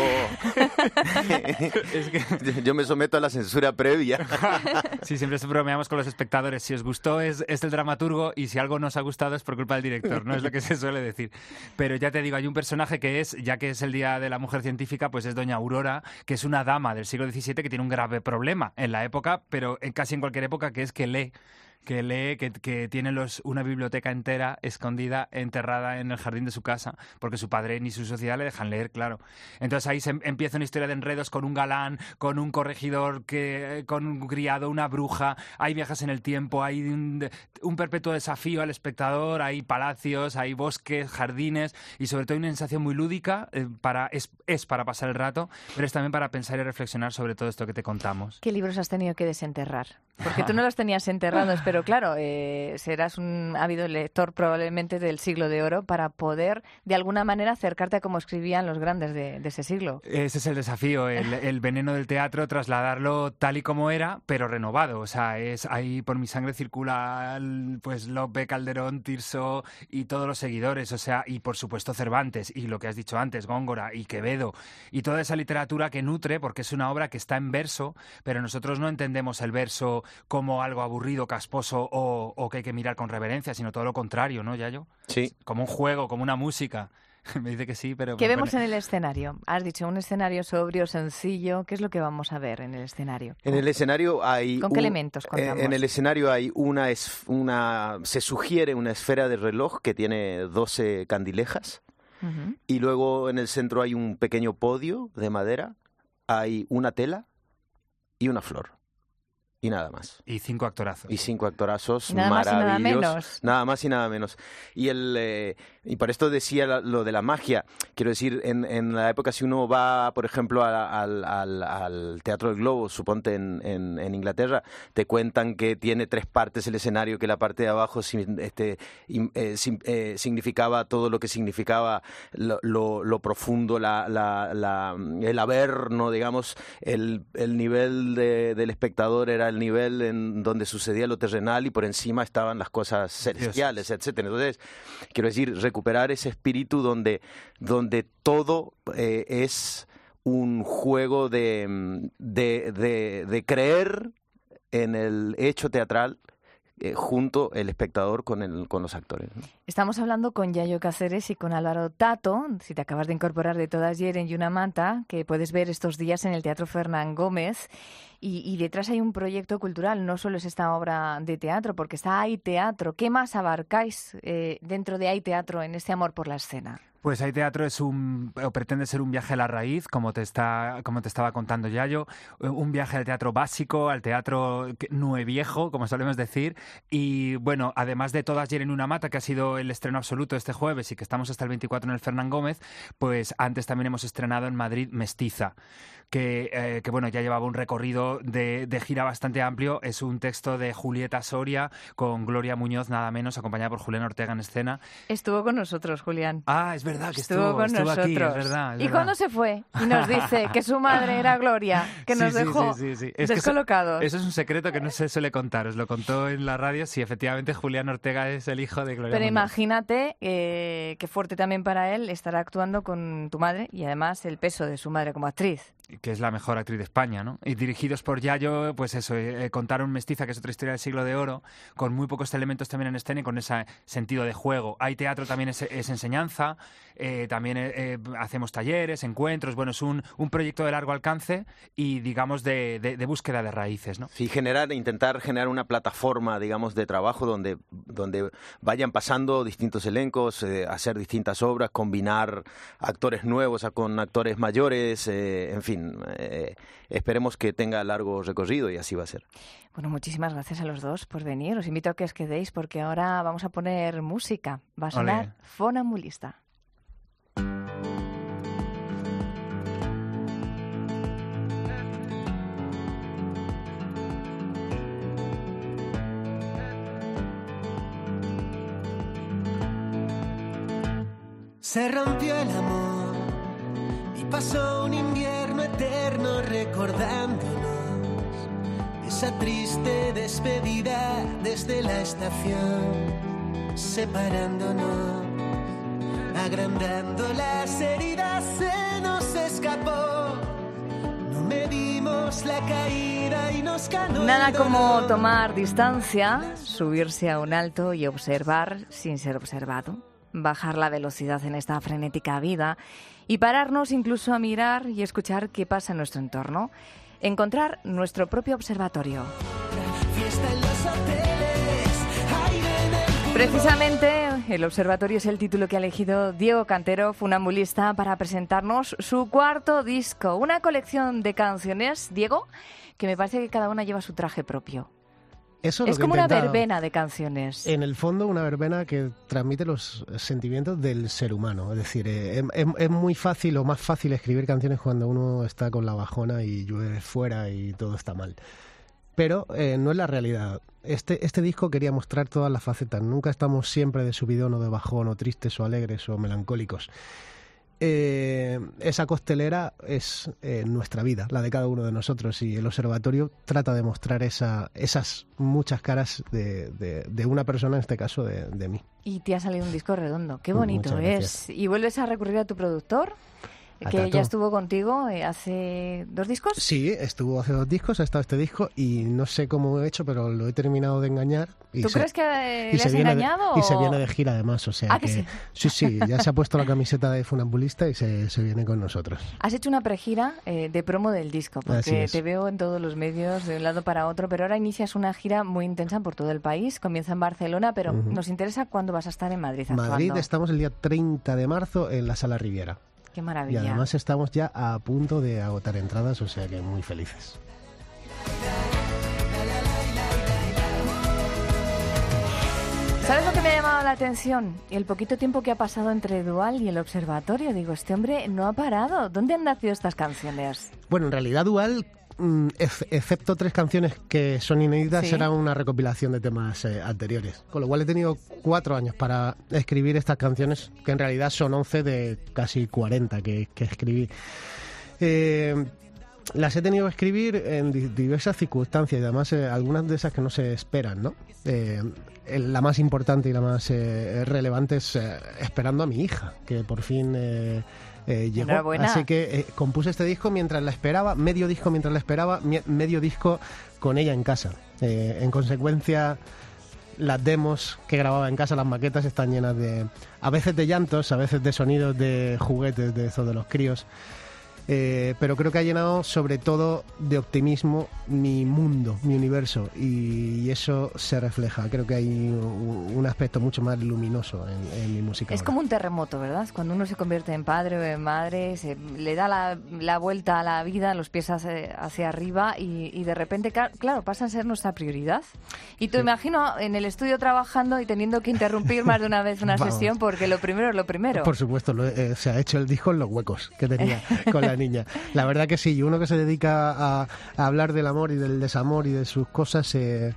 es que... yo me someto a la censura previa. Sí, siempre bromeamos con los espectadores. Si os gustó es, es el dramaturgo, y si algo nos ha gustado es por culpa del director, no es lo que se suele decir. Pero ya te digo, hay un personaje que es, ya que es el Día de la Mujer Científica, pues es Doña Aurora, que es una dama del siglo diecisiete que tiene un grave problema en la época, pero en casi en cualquier época, que es que lee. que lee, que, que tiene los, una biblioteca entera escondida, enterrada en el jardín de su casa, porque su padre ni su sociedad le dejan leer, claro. Entonces ahí se empieza una historia de enredos con un galán, con un corregidor, que, con un criado, una bruja, hay viajes en el tiempo, hay un, un perpetuo desafío al espectador, hay palacios, hay bosques, jardines, y sobre todo hay una sensación muy lúdica, eh, para, es, es para pasar el rato, pero es también para pensar y reflexionar sobre todo esto que te contamos. ¿Qué libros has tenido que desenterrar? Porque tú no los tenías enterrados, pero claro, eh, serás un ávido lector probablemente del siglo de oro para poder de alguna manera acercarte a cómo escribían los grandes de, de ese siglo. Ese es el desafío, el, el veneno del teatro, trasladarlo tal y como era, pero renovado. O sea, es ahí por mi sangre circula pues Lope, Calderón, Tirso y todos los seguidores, o sea, y por supuesto Cervantes y lo que has dicho antes, Góngora y Quevedo y toda esa literatura que nutre, porque es una obra que está en verso, pero nosotros no entendemos el verso como algo aburrido, casposo o, o que hay que mirar con reverencia, sino todo lo contrario, ¿no, Yayo? Sí. Como un juego, como una música. Me dice que sí, pero... ¿Qué vemos pone... en el escenario? Has dicho un escenario sobrio, sencillo. ¿Qué es lo que vamos a ver en el escenario? En el escenario hay... ¿Con un... qué elementos contamos? En el escenario hay una, es... una... se sugiere una esfera de reloj que tiene doce candilejas. Uh-huh. Y luego en el centro hay un pequeño podio de madera, hay una tela y una flor. y nada más. Y cinco actorazos. Y cinco actorazos nada maravillosos. Más y nada, menos. nada más y nada menos. Y el eh, y por esto decía la, lo de la magia. Quiero decir, en, en la época, si uno va, por ejemplo, al, al, al Teatro del Globo, suponte en, en, en Inglaterra, te cuentan que tiene tres partes el escenario, que la parte de abajo este, eh, eh, significaba todo lo que significaba lo, lo, lo profundo, la, la, la, el averno, digamos, el, el nivel de, del espectador era el nivel en donde sucedía lo terrenal y por encima estaban las cosas celestiales, Dios. etcétera. Entonces, quiero decir, recuperar ese espíritu donde, donde todo eh, es un juego de, de, de, de creer en el hecho teatral eh, junto el espectador con, el, con los actores, ¿no? Estamos hablando con Yayo Cáceres y con Álvaro Tato, si te acabas de incorporar de Todas Yeren y una manta, que puedes ver estos días en el Teatro Fernán Gómez. Y, y detrás hay un proyecto cultural, no solo es esta obra de teatro, porque está Hay Teatro. ¿Qué más abarcáis eh, dentro de Hay Teatro en este amor por la escena? Pues Hay Teatro es un, o pretende ser un viaje a la raíz, como te está, como te estaba contando Yayo, un viaje al teatro básico, al teatro nueviejo, como solemos decir, y bueno, además de Todas Yeren una mata, que ha sido el estreno absoluto este jueves y que estamos hasta el veinticuatro en el Fernán Gómez, pues antes también hemos estrenado en Madrid Mestiza, que, eh, que bueno, ya llevaba un recorrido de, de gira bastante amplio. Es un texto de Julieta Soria con Gloria Muñoz, nada menos, acompañada por Julián Ortega en escena. Estuvo con nosotros, Julián. Ah, es verdad que estuvo, estuvo, con estuvo nosotros. Aquí, es verdad, es ¿Y verdad. cuándo se fue? Y nos dice que su madre era Gloria, que nos sí, sí, dejó sí, sí, sí. Es descolocados. Que eso, eso es un secreto que no se suele contar. Os lo contó en la radio. Sí, efectivamente, Julián Ortega es el hijo de Gloria Pero Muñoz. imagínate eh, qué fuerte también para él estar actuando con tu madre y además el peso de su madre como actriz. Que es la mejor actriz de España, ¿no? Y dirigidos por Yayo, pues eso, eh, contaron Mestiza, que es otra historia del siglo de oro, con muy pocos elementos también en escena y con ese sentido de juego. Hay teatro, también es, es enseñanza, eh, también eh, hacemos talleres, encuentros, bueno, es un, un proyecto de largo alcance y, digamos, de, de, de búsqueda de raíces, ¿no? Sí, generar, intentar generar una plataforma, digamos, de trabajo donde, donde vayan pasando distintos elencos, eh, hacer distintas obras, combinar actores nuevos con actores mayores, eh, en fin. Eh, esperemos que tenga largo recorrido y así va a ser. Bueno, muchísimas gracias a los dos por venir. Os invito a que os quedéis porque ahora vamos a poner música. Va a sonar Olé. Fonambulista. Se rompió el amor y pasó un invierno eterno recordándonos esa triste despedida desde la estación, separándonos, agrandando las heridas, se nos escapó, no medimos la caída y nos ganó. Nada como tomar distancia, subirse a un alto y observar sin ser observado, bajar la velocidad en esta frenética vida y pararnos incluso a mirar y escuchar qué pasa en nuestro entorno. Encontrar nuestro propio observatorio. Precisamente, el observatorio es el título que ha elegido Diego Cantero, funambulista, para presentarnos su cuarto disco. Una colección de canciones, Diego, que me parece que cada una lleva su traje propio. Eso es es lo como que he una intentado. verbena de canciones. En el fondo, una verbena que transmite los sentimientos del ser humano. Es decir, eh, es, es, es muy fácil o más fácil escribir canciones cuando uno está con la bajona y llueve fuera y todo está mal. Pero eh, no es la realidad. Este, este disco quería mostrar todas las facetas. Nunca estamos siempre de subidón o de bajón, o tristes o alegres o melancólicos. Eh, esa costelera es eh, nuestra vida, la de cada uno de nosotros, y el observatorio trata de mostrar esa, esas muchas caras de, de, de una persona, en este caso de, de mí. Y te ha salido un disco redondo, qué bonito es. ¿Y vuelves a recurrir a tu productor? Que Tato. ya estuvo contigo eh, hace dos discos. Sí, estuvo hace dos discos, ha estado este disco y no sé cómo he hecho, pero lo he terminado de engañar. Y ¿Tú se, crees que eh, y le se has viene engañado? De, y se o... viene de gira además, o sea ¿Ah, que, que sí? sí, sí, ya se ha puesto la camiseta de funambulista y se, se viene con nosotros. Has hecho una pregira eh, de promo del disco, porque te veo en todos los medios de un lado para otro, pero ahora inicias una gira muy intensa por todo el país, comienza en Barcelona, pero uh-huh. nos interesa cuándo vas a estar en Madrid actuando. Madrid estamos el día treinta de marzo en la Sala Riviera. Qué maravilla. Y además estamos ya a punto de agotar entradas, o sea que muy felices. ¿Sabes lo que me ha llamado la atención? El poquito tiempo que ha pasado entre Dual y el Observatorio. Digo, este hombre no ha parado. ¿Dónde han nacido estas canciones? Bueno, en realidad Dual, mm, ex- excepto tres canciones que son inéditas, Sí. era una recopilación de temas eh, anteriores. Con lo cual he tenido cuatro años para escribir estas canciones, que en realidad son once de casi cuarenta que, que escribí. Eh, las he tenido que escribir en di- diversas circunstancias y además eh, algunas de esas que no se esperan, ¿no? Eh, el- la más importante y la más eh, relevante es eh, esperando a mi hija, que por fin eh, eh, llegó. Enhorabuena. Así que eh, compuse este disco mientras la esperaba, medio disco mientras la esperaba, mi- medio disco con ella en casa. Eh, en consecuencia, las demos que grababa en casa, las maquetas, están llenas de, a veces de llantos, a veces de sonidos de juguetes de esos de los críos. Eh, pero creo que ha llenado sobre todo de optimismo mi mundo, mi universo, y, y eso se refleja. Creo que hay un, un aspecto mucho más luminoso en, en mi música. Es ahora. como un terremoto, ¿verdad? Cuando uno se convierte en padre o en madre, se le da la, la vuelta a la vida, los pies hacia, hacia arriba y, y de repente, ca- claro, pasa a ser nuestra prioridad. Y te Sí. imagino en el estudio trabajando y teniendo que interrumpir más de una vez una Vamos. sesión porque lo primero es lo primero. Por supuesto, lo, eh, se ha hecho el disco en los huecos que tenía con la niña. La verdad que sí, y uno que se dedica a, a hablar del amor y del desamor y de sus cosas, eh,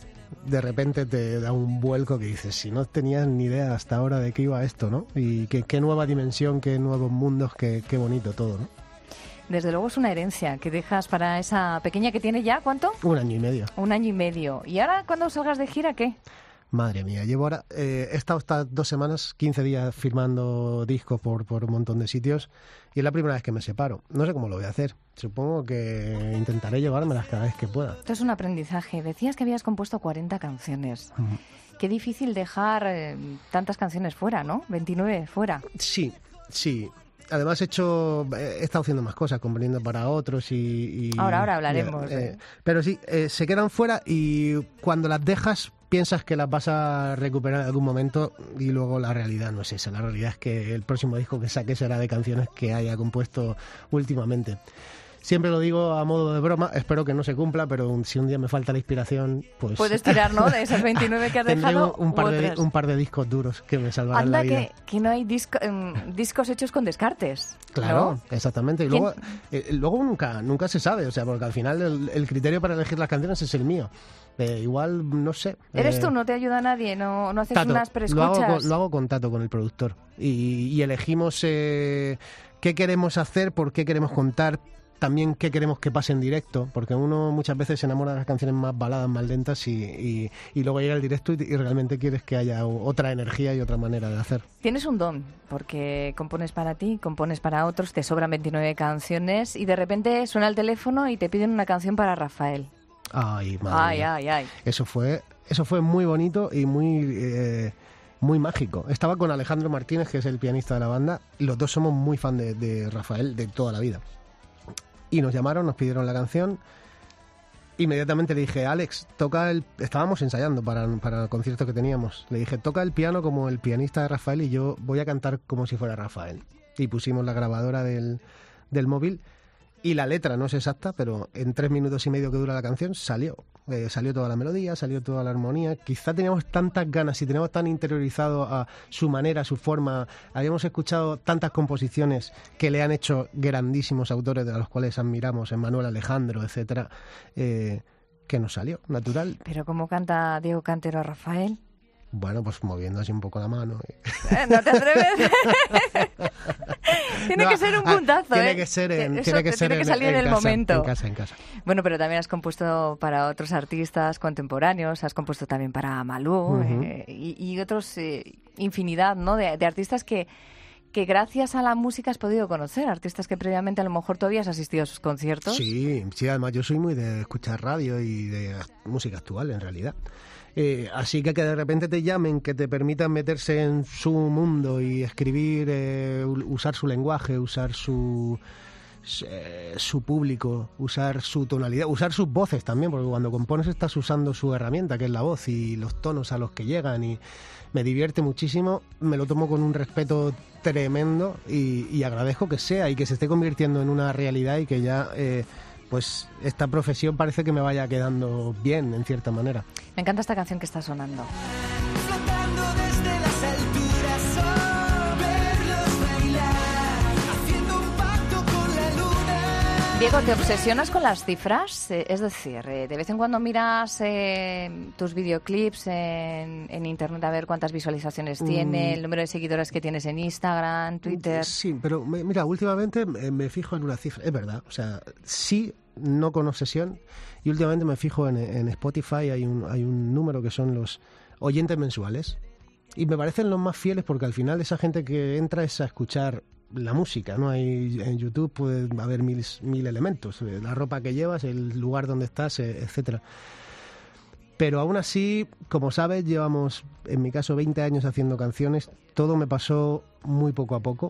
de repente te da un vuelco que dices, si no tenías ni idea hasta ahora de qué iba esto, ¿no? Y qué, qué nueva dimensión, qué nuevos mundos, qué, qué bonito todo, ¿no? Desde luego es una herencia que dejas para esa pequeña que tiene ya, ¿cuánto? Un año y medio. Un año y medio. ¿Y ahora cuando salgas de gira qué? Madre mía, llevo ahora, eh, he estado estas dos semanas, quince días firmando discos por, por un montón de sitios y es la primera vez que me separo. No sé cómo lo voy a hacer. Supongo que intentaré llevármelas cada vez que pueda. Esto es un aprendizaje. Decías que habías compuesto cuarenta canciones. Qué difícil dejar eh, tantas canciones fuera, ¿no? veintinueve fuera. Sí, sí. Además he hecho, he estado haciendo más cosas, componiendo para otros y... y- Ahora, ahora hablaremos eh, de- pero sí, eh, se quedan fuera y cuando las dejas piensas que las vas a recuperar en algún momento y luego la realidad no es esa. La realidad es que el próximo disco que saque será de canciones que haya compuesto últimamente. Siempre lo digo a modo de broma, espero que no se cumpla, pero un- si un día me falta la inspiración, pues... Puedes tirar, ¿no? De esas veintinueve que has tendré dejado un, un u par de, otras. un par de discos duros que me salvarán Anda la vida. que, que no hay disco- em, discos hechos con descartes. Claro, ¿no? exactamente. Y ¿Quién- luego, eh, luego nunca, nunca se sabe, o sea, porque al final el, el criterio para elegir las canciones es el mío. Eh, igual, no sé. ¿Eres eh, tú? ¿No te ayuda nadie? ¿No, no haces Tato, unas lo preescuchas? hago, con, lo hago con Tato, con el productor. Y, y elegimos eh, qué queremos hacer, por qué queremos contar, también qué queremos que pase en directo, porque uno muchas veces se enamora de las canciones más baladas, más lentas, y, y, y luego llega el directo y, y realmente quieres que haya otra energía y otra manera de hacer. Tienes un don, porque compones para ti, compones para otros, te sobran veintinueve canciones y de repente suena el teléfono y te piden una canción para Rafael. Ay, madre Ay, mía. ay, ay. Eso fue, eso fue muy bonito y muy, eh, muy mágico. Estaba con Alejandro Martínez, que es el pianista de la banda, y los dos somos muy fan de, de Rafael de toda la vida. Y nos llamaron, nos pidieron la canción. Inmediatamente le dije, Alex, toca el... Estábamos ensayando para, para el concierto que teníamos. Le dije, toca el piano como el pianista de Rafael y yo voy a cantar como si fuera Rafael. Y pusimos la grabadora del, del móvil. Y la letra no es exacta, pero en tres minutos y medio que dura la canción salió. Eh, salió toda la melodía, salió toda la armonía. Quizá teníamos tantas ganas y teníamos tan interiorizado a su manera, a su forma. Habíamos escuchado tantas composiciones que le han hecho grandísimos autores de los cuales admiramos, Emmanuel Alejandro, etcétera, eh, que nos salió natural. Pero ¿cómo canta Diego Cantero a Rafael? Bueno, pues moviendo así un poco la mano. Eh, ¿No te atreves? Tiene No, que ser un ah, puntazo, tiene ¿eh? que ser en- Eso tiene que te ser tiene en- que salir en, en el casa, momento. en casa, en casa. Bueno, pero también has compuesto para otros artistas contemporáneos, has compuesto también para Malú Ujú. eh, y, y otros, eh, infinidad, ¿no? De, de artistas que, que gracias a la música has podido conocer, artistas que previamente a lo mejor tú habías asistido a sus conciertos. Sí, sí, además yo soy muy de escuchar radio y de música actual en realidad. Eh, así que que de repente te llamen, que te permitan meterse en su mundo y escribir, eh, u- usar su lenguaje, usar su, s- eh, su público, usar su tonalidad, usar sus voces también, porque cuando compones estás usando su herramienta, que es la voz, y los tonos a los que llegan, y me divierte muchísimo, me lo tomo con un respeto tremendo y, y agradezco que sea y que se esté convirtiendo en una realidad y que ya... Eh, pues esta profesión parece que me vaya quedando bien, en cierta manera. Me encanta esta canción que está sonando. Flotando Diego, ¿te obsesionas con las cifras? Eh, es decir, eh, de vez en cuando miras eh, tus videoclips en, en internet a ver cuántas visualizaciones Mm. tiene, el número de seguidores que tienes en Instagram, Twitter. Sí, pero me- mira, últimamente me me fijo en una cifra, es verdad, o sea, sí, no con obsesión, y últimamente me fijo en, en Spotify, hay un, hay un número que son los oyentes mensuales, y me parecen los más fieles porque al final esa gente que entra es a escuchar la música, ¿no? Hay, en YouTube puede haber mil, mil elementos, eh, la ropa que llevas, el lugar donde estás, eh, etcétera. Pero aún así, como sabes, llevamos, en mi caso, veinte años haciendo canciones, todo me pasó muy poco a poco.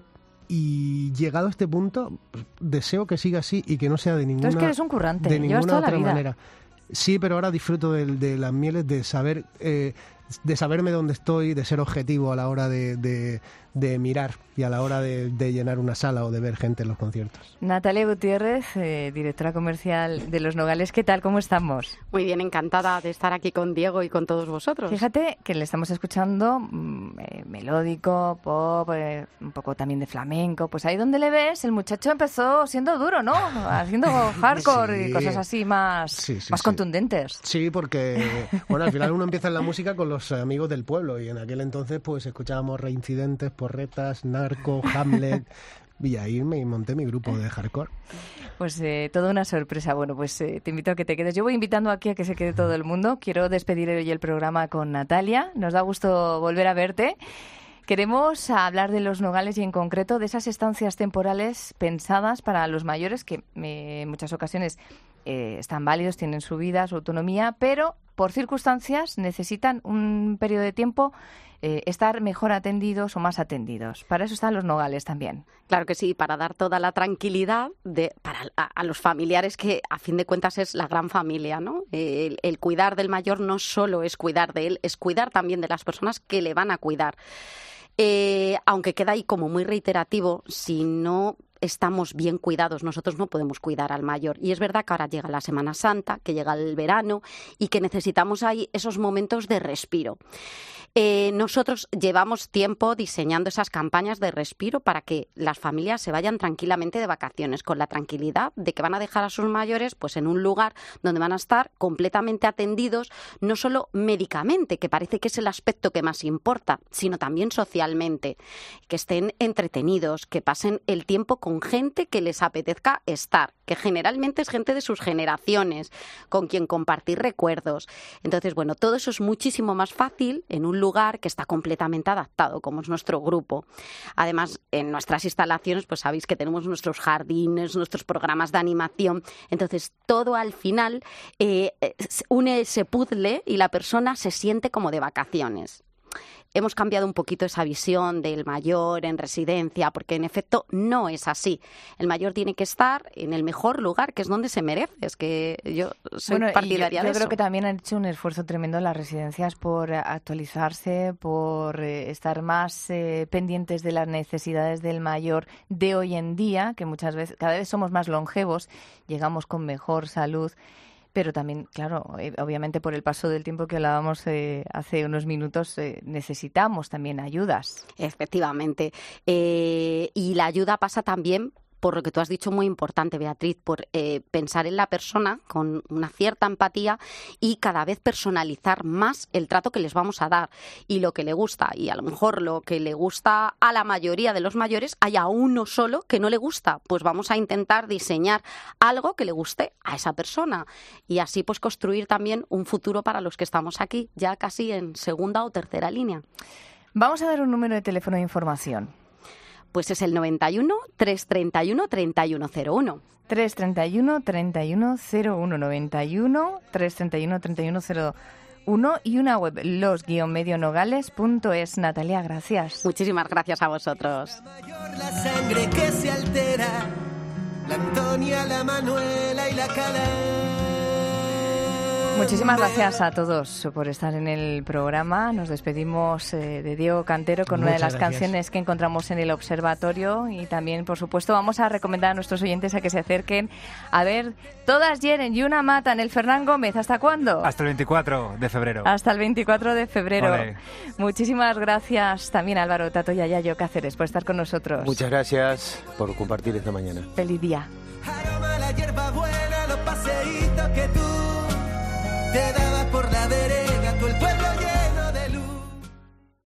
Y llegado a este punto, pues, deseo que siga así y que no sea de ninguna, Tú es que eres un currante, de llevas ninguna toda la otra vida. manera. Sí, pero ahora disfruto de, de las mieles de saber, eh, de saberme dónde estoy, de ser objetivo a la hora de, de, de mirar y a la hora de, de llenar una sala o de ver gente en los conciertos. Natalia Gutiérrez, eh, directora comercial de Los Nogales, ¿qué tal? ¿Cómo estamos? Muy bien, encantada de estar aquí con Diego y con todos vosotros. Fíjate que le estamos escuchando mm, eh, melódico, pop, eh, un poco también de flamenco. Pues ahí donde le ves, el muchacho empezó siendo duro, ¿no? Haciendo hardcore Sí. y cosas así más, Sí, sí, más sí. contundentes. Sí, porque bueno, al final uno empieza en la música con los amigos del pueblo y en aquel entonces pues escuchábamos Reincidentes, Porretas, Narco, Hamlet y ahí me monté mi grupo de hardcore. Pues eh, toda una sorpresa. Bueno, pues eh, te invito a que te quedes. Yo voy invitando aquí a que se quede todo el mundo. Quiero despedir hoy el programa con Natalia. Nos da gusto volver a verte. Queremos hablar de Los Nogales y en concreto de esas estancias temporales pensadas para los mayores que eh, en muchas ocasiones eh, están válidos, tienen su vida, su autonomía, pero por circunstancias necesitan un periodo de tiempo eh, estar mejor atendidos o más atendidos. Para eso están Los Nogales también. Claro que sí, para dar toda la tranquilidad de, para a, a los familiares que a fin de cuentas es la gran familia, ¿no? El, el cuidar del mayor no solo es cuidar de él, es cuidar también de las personas que le van a cuidar. Eh, aunque queda ahí como muy reiterativo, si no estamos bien cuidados, nosotros no podemos cuidar al mayor. Y es verdad que ahora llega la Semana Santa, que llega el verano y que necesitamos ahí esos momentos de respiro. Eh, nosotros llevamos tiempo diseñando esas campañas de respiro para que las familias se vayan tranquilamente de vacaciones, con la tranquilidad de que van a dejar a sus mayores pues en un lugar donde van a estar completamente atendidos, no solo médicamente, que parece que es el aspecto que más importa, sino también socialmente, que estén entretenidos, que pasen el tiempo con gente que les apetezca estar, que generalmente es gente de sus generaciones, con quien compartir recuerdos. Entonces, bueno, todo eso es muchísimo más fácil en un lugar que está completamente adaptado, como es nuestro grupo. Además, en nuestras instalaciones, pues sabéis que tenemos nuestros jardines, nuestros programas de animación. Entonces, todo al final eh, une ese puzzle y la persona se siente como de vacaciones. Hemos cambiado un poquito esa visión del mayor en residencia, porque en efecto no es así. El mayor tiene que estar en el mejor lugar, que es donde se merece. Es que yo soy Bueno, y partidaria yo, de yo eso. creo que también han hecho un esfuerzo tremendo en las residencias por eh, actualizarse, por eh, estar más eh, pendientes de las necesidades del mayor de hoy en día, que muchas veces, cada vez somos más longevos, llegamos con mejor salud. Pero también, claro, eh, obviamente por el paso del tiempo que hablábamos eh, hace unos minutos, eh, necesitamos también ayudas. Efectivamente. Eh, y la ayuda pasa también por lo que tú has dicho muy importante, Beatriz, por eh, pensar en la persona con una cierta empatía y cada vez personalizar más el trato que les vamos a dar y lo que le gusta. Y a lo mejor lo que le gusta a la mayoría de los mayores, hay a uno solo que no le gusta. Pues vamos a intentar diseñar algo que le guste a esa persona y así pues construir también un futuro para los que estamos aquí, ya casi en segunda o tercera línea. Vamos a dar un número de teléfono de información. Pues es el noventa y uno, trescientos treinta y uno, treinta y uno cero uno. trescientos treinta y uno, treinta y uno cero uno, noventa y uno, trescientos treinta y uno, treinta y uno cero uno y una web, los guion medio nogales punto es. Natalia, gracias. Muchísimas gracias a vosotros. La sangre que se altera, la Antonia, la Manuela y la Cala. Muchísimas gracias a todos por estar en el programa. Nos despedimos eh, de Diego Cantero con una de Muchas las gracias. canciones que encontramos en el observatorio y también, por supuesto, vamos a recomendar a nuestros oyentes a que se acerquen a ver Todas hieren y una mata en el Fernán Gómez. ¿Hasta cuándo? Hasta el veinticuatro de febrero. Hasta el veinticuatro de febrero. Olé. Muchísimas gracias también Álvaro, Tato y a Yayo Cáceres por estar con nosotros. Muchas gracias por compartir esta mañana. Feliz día. Aroma la hierbabuena, los paseitos que tú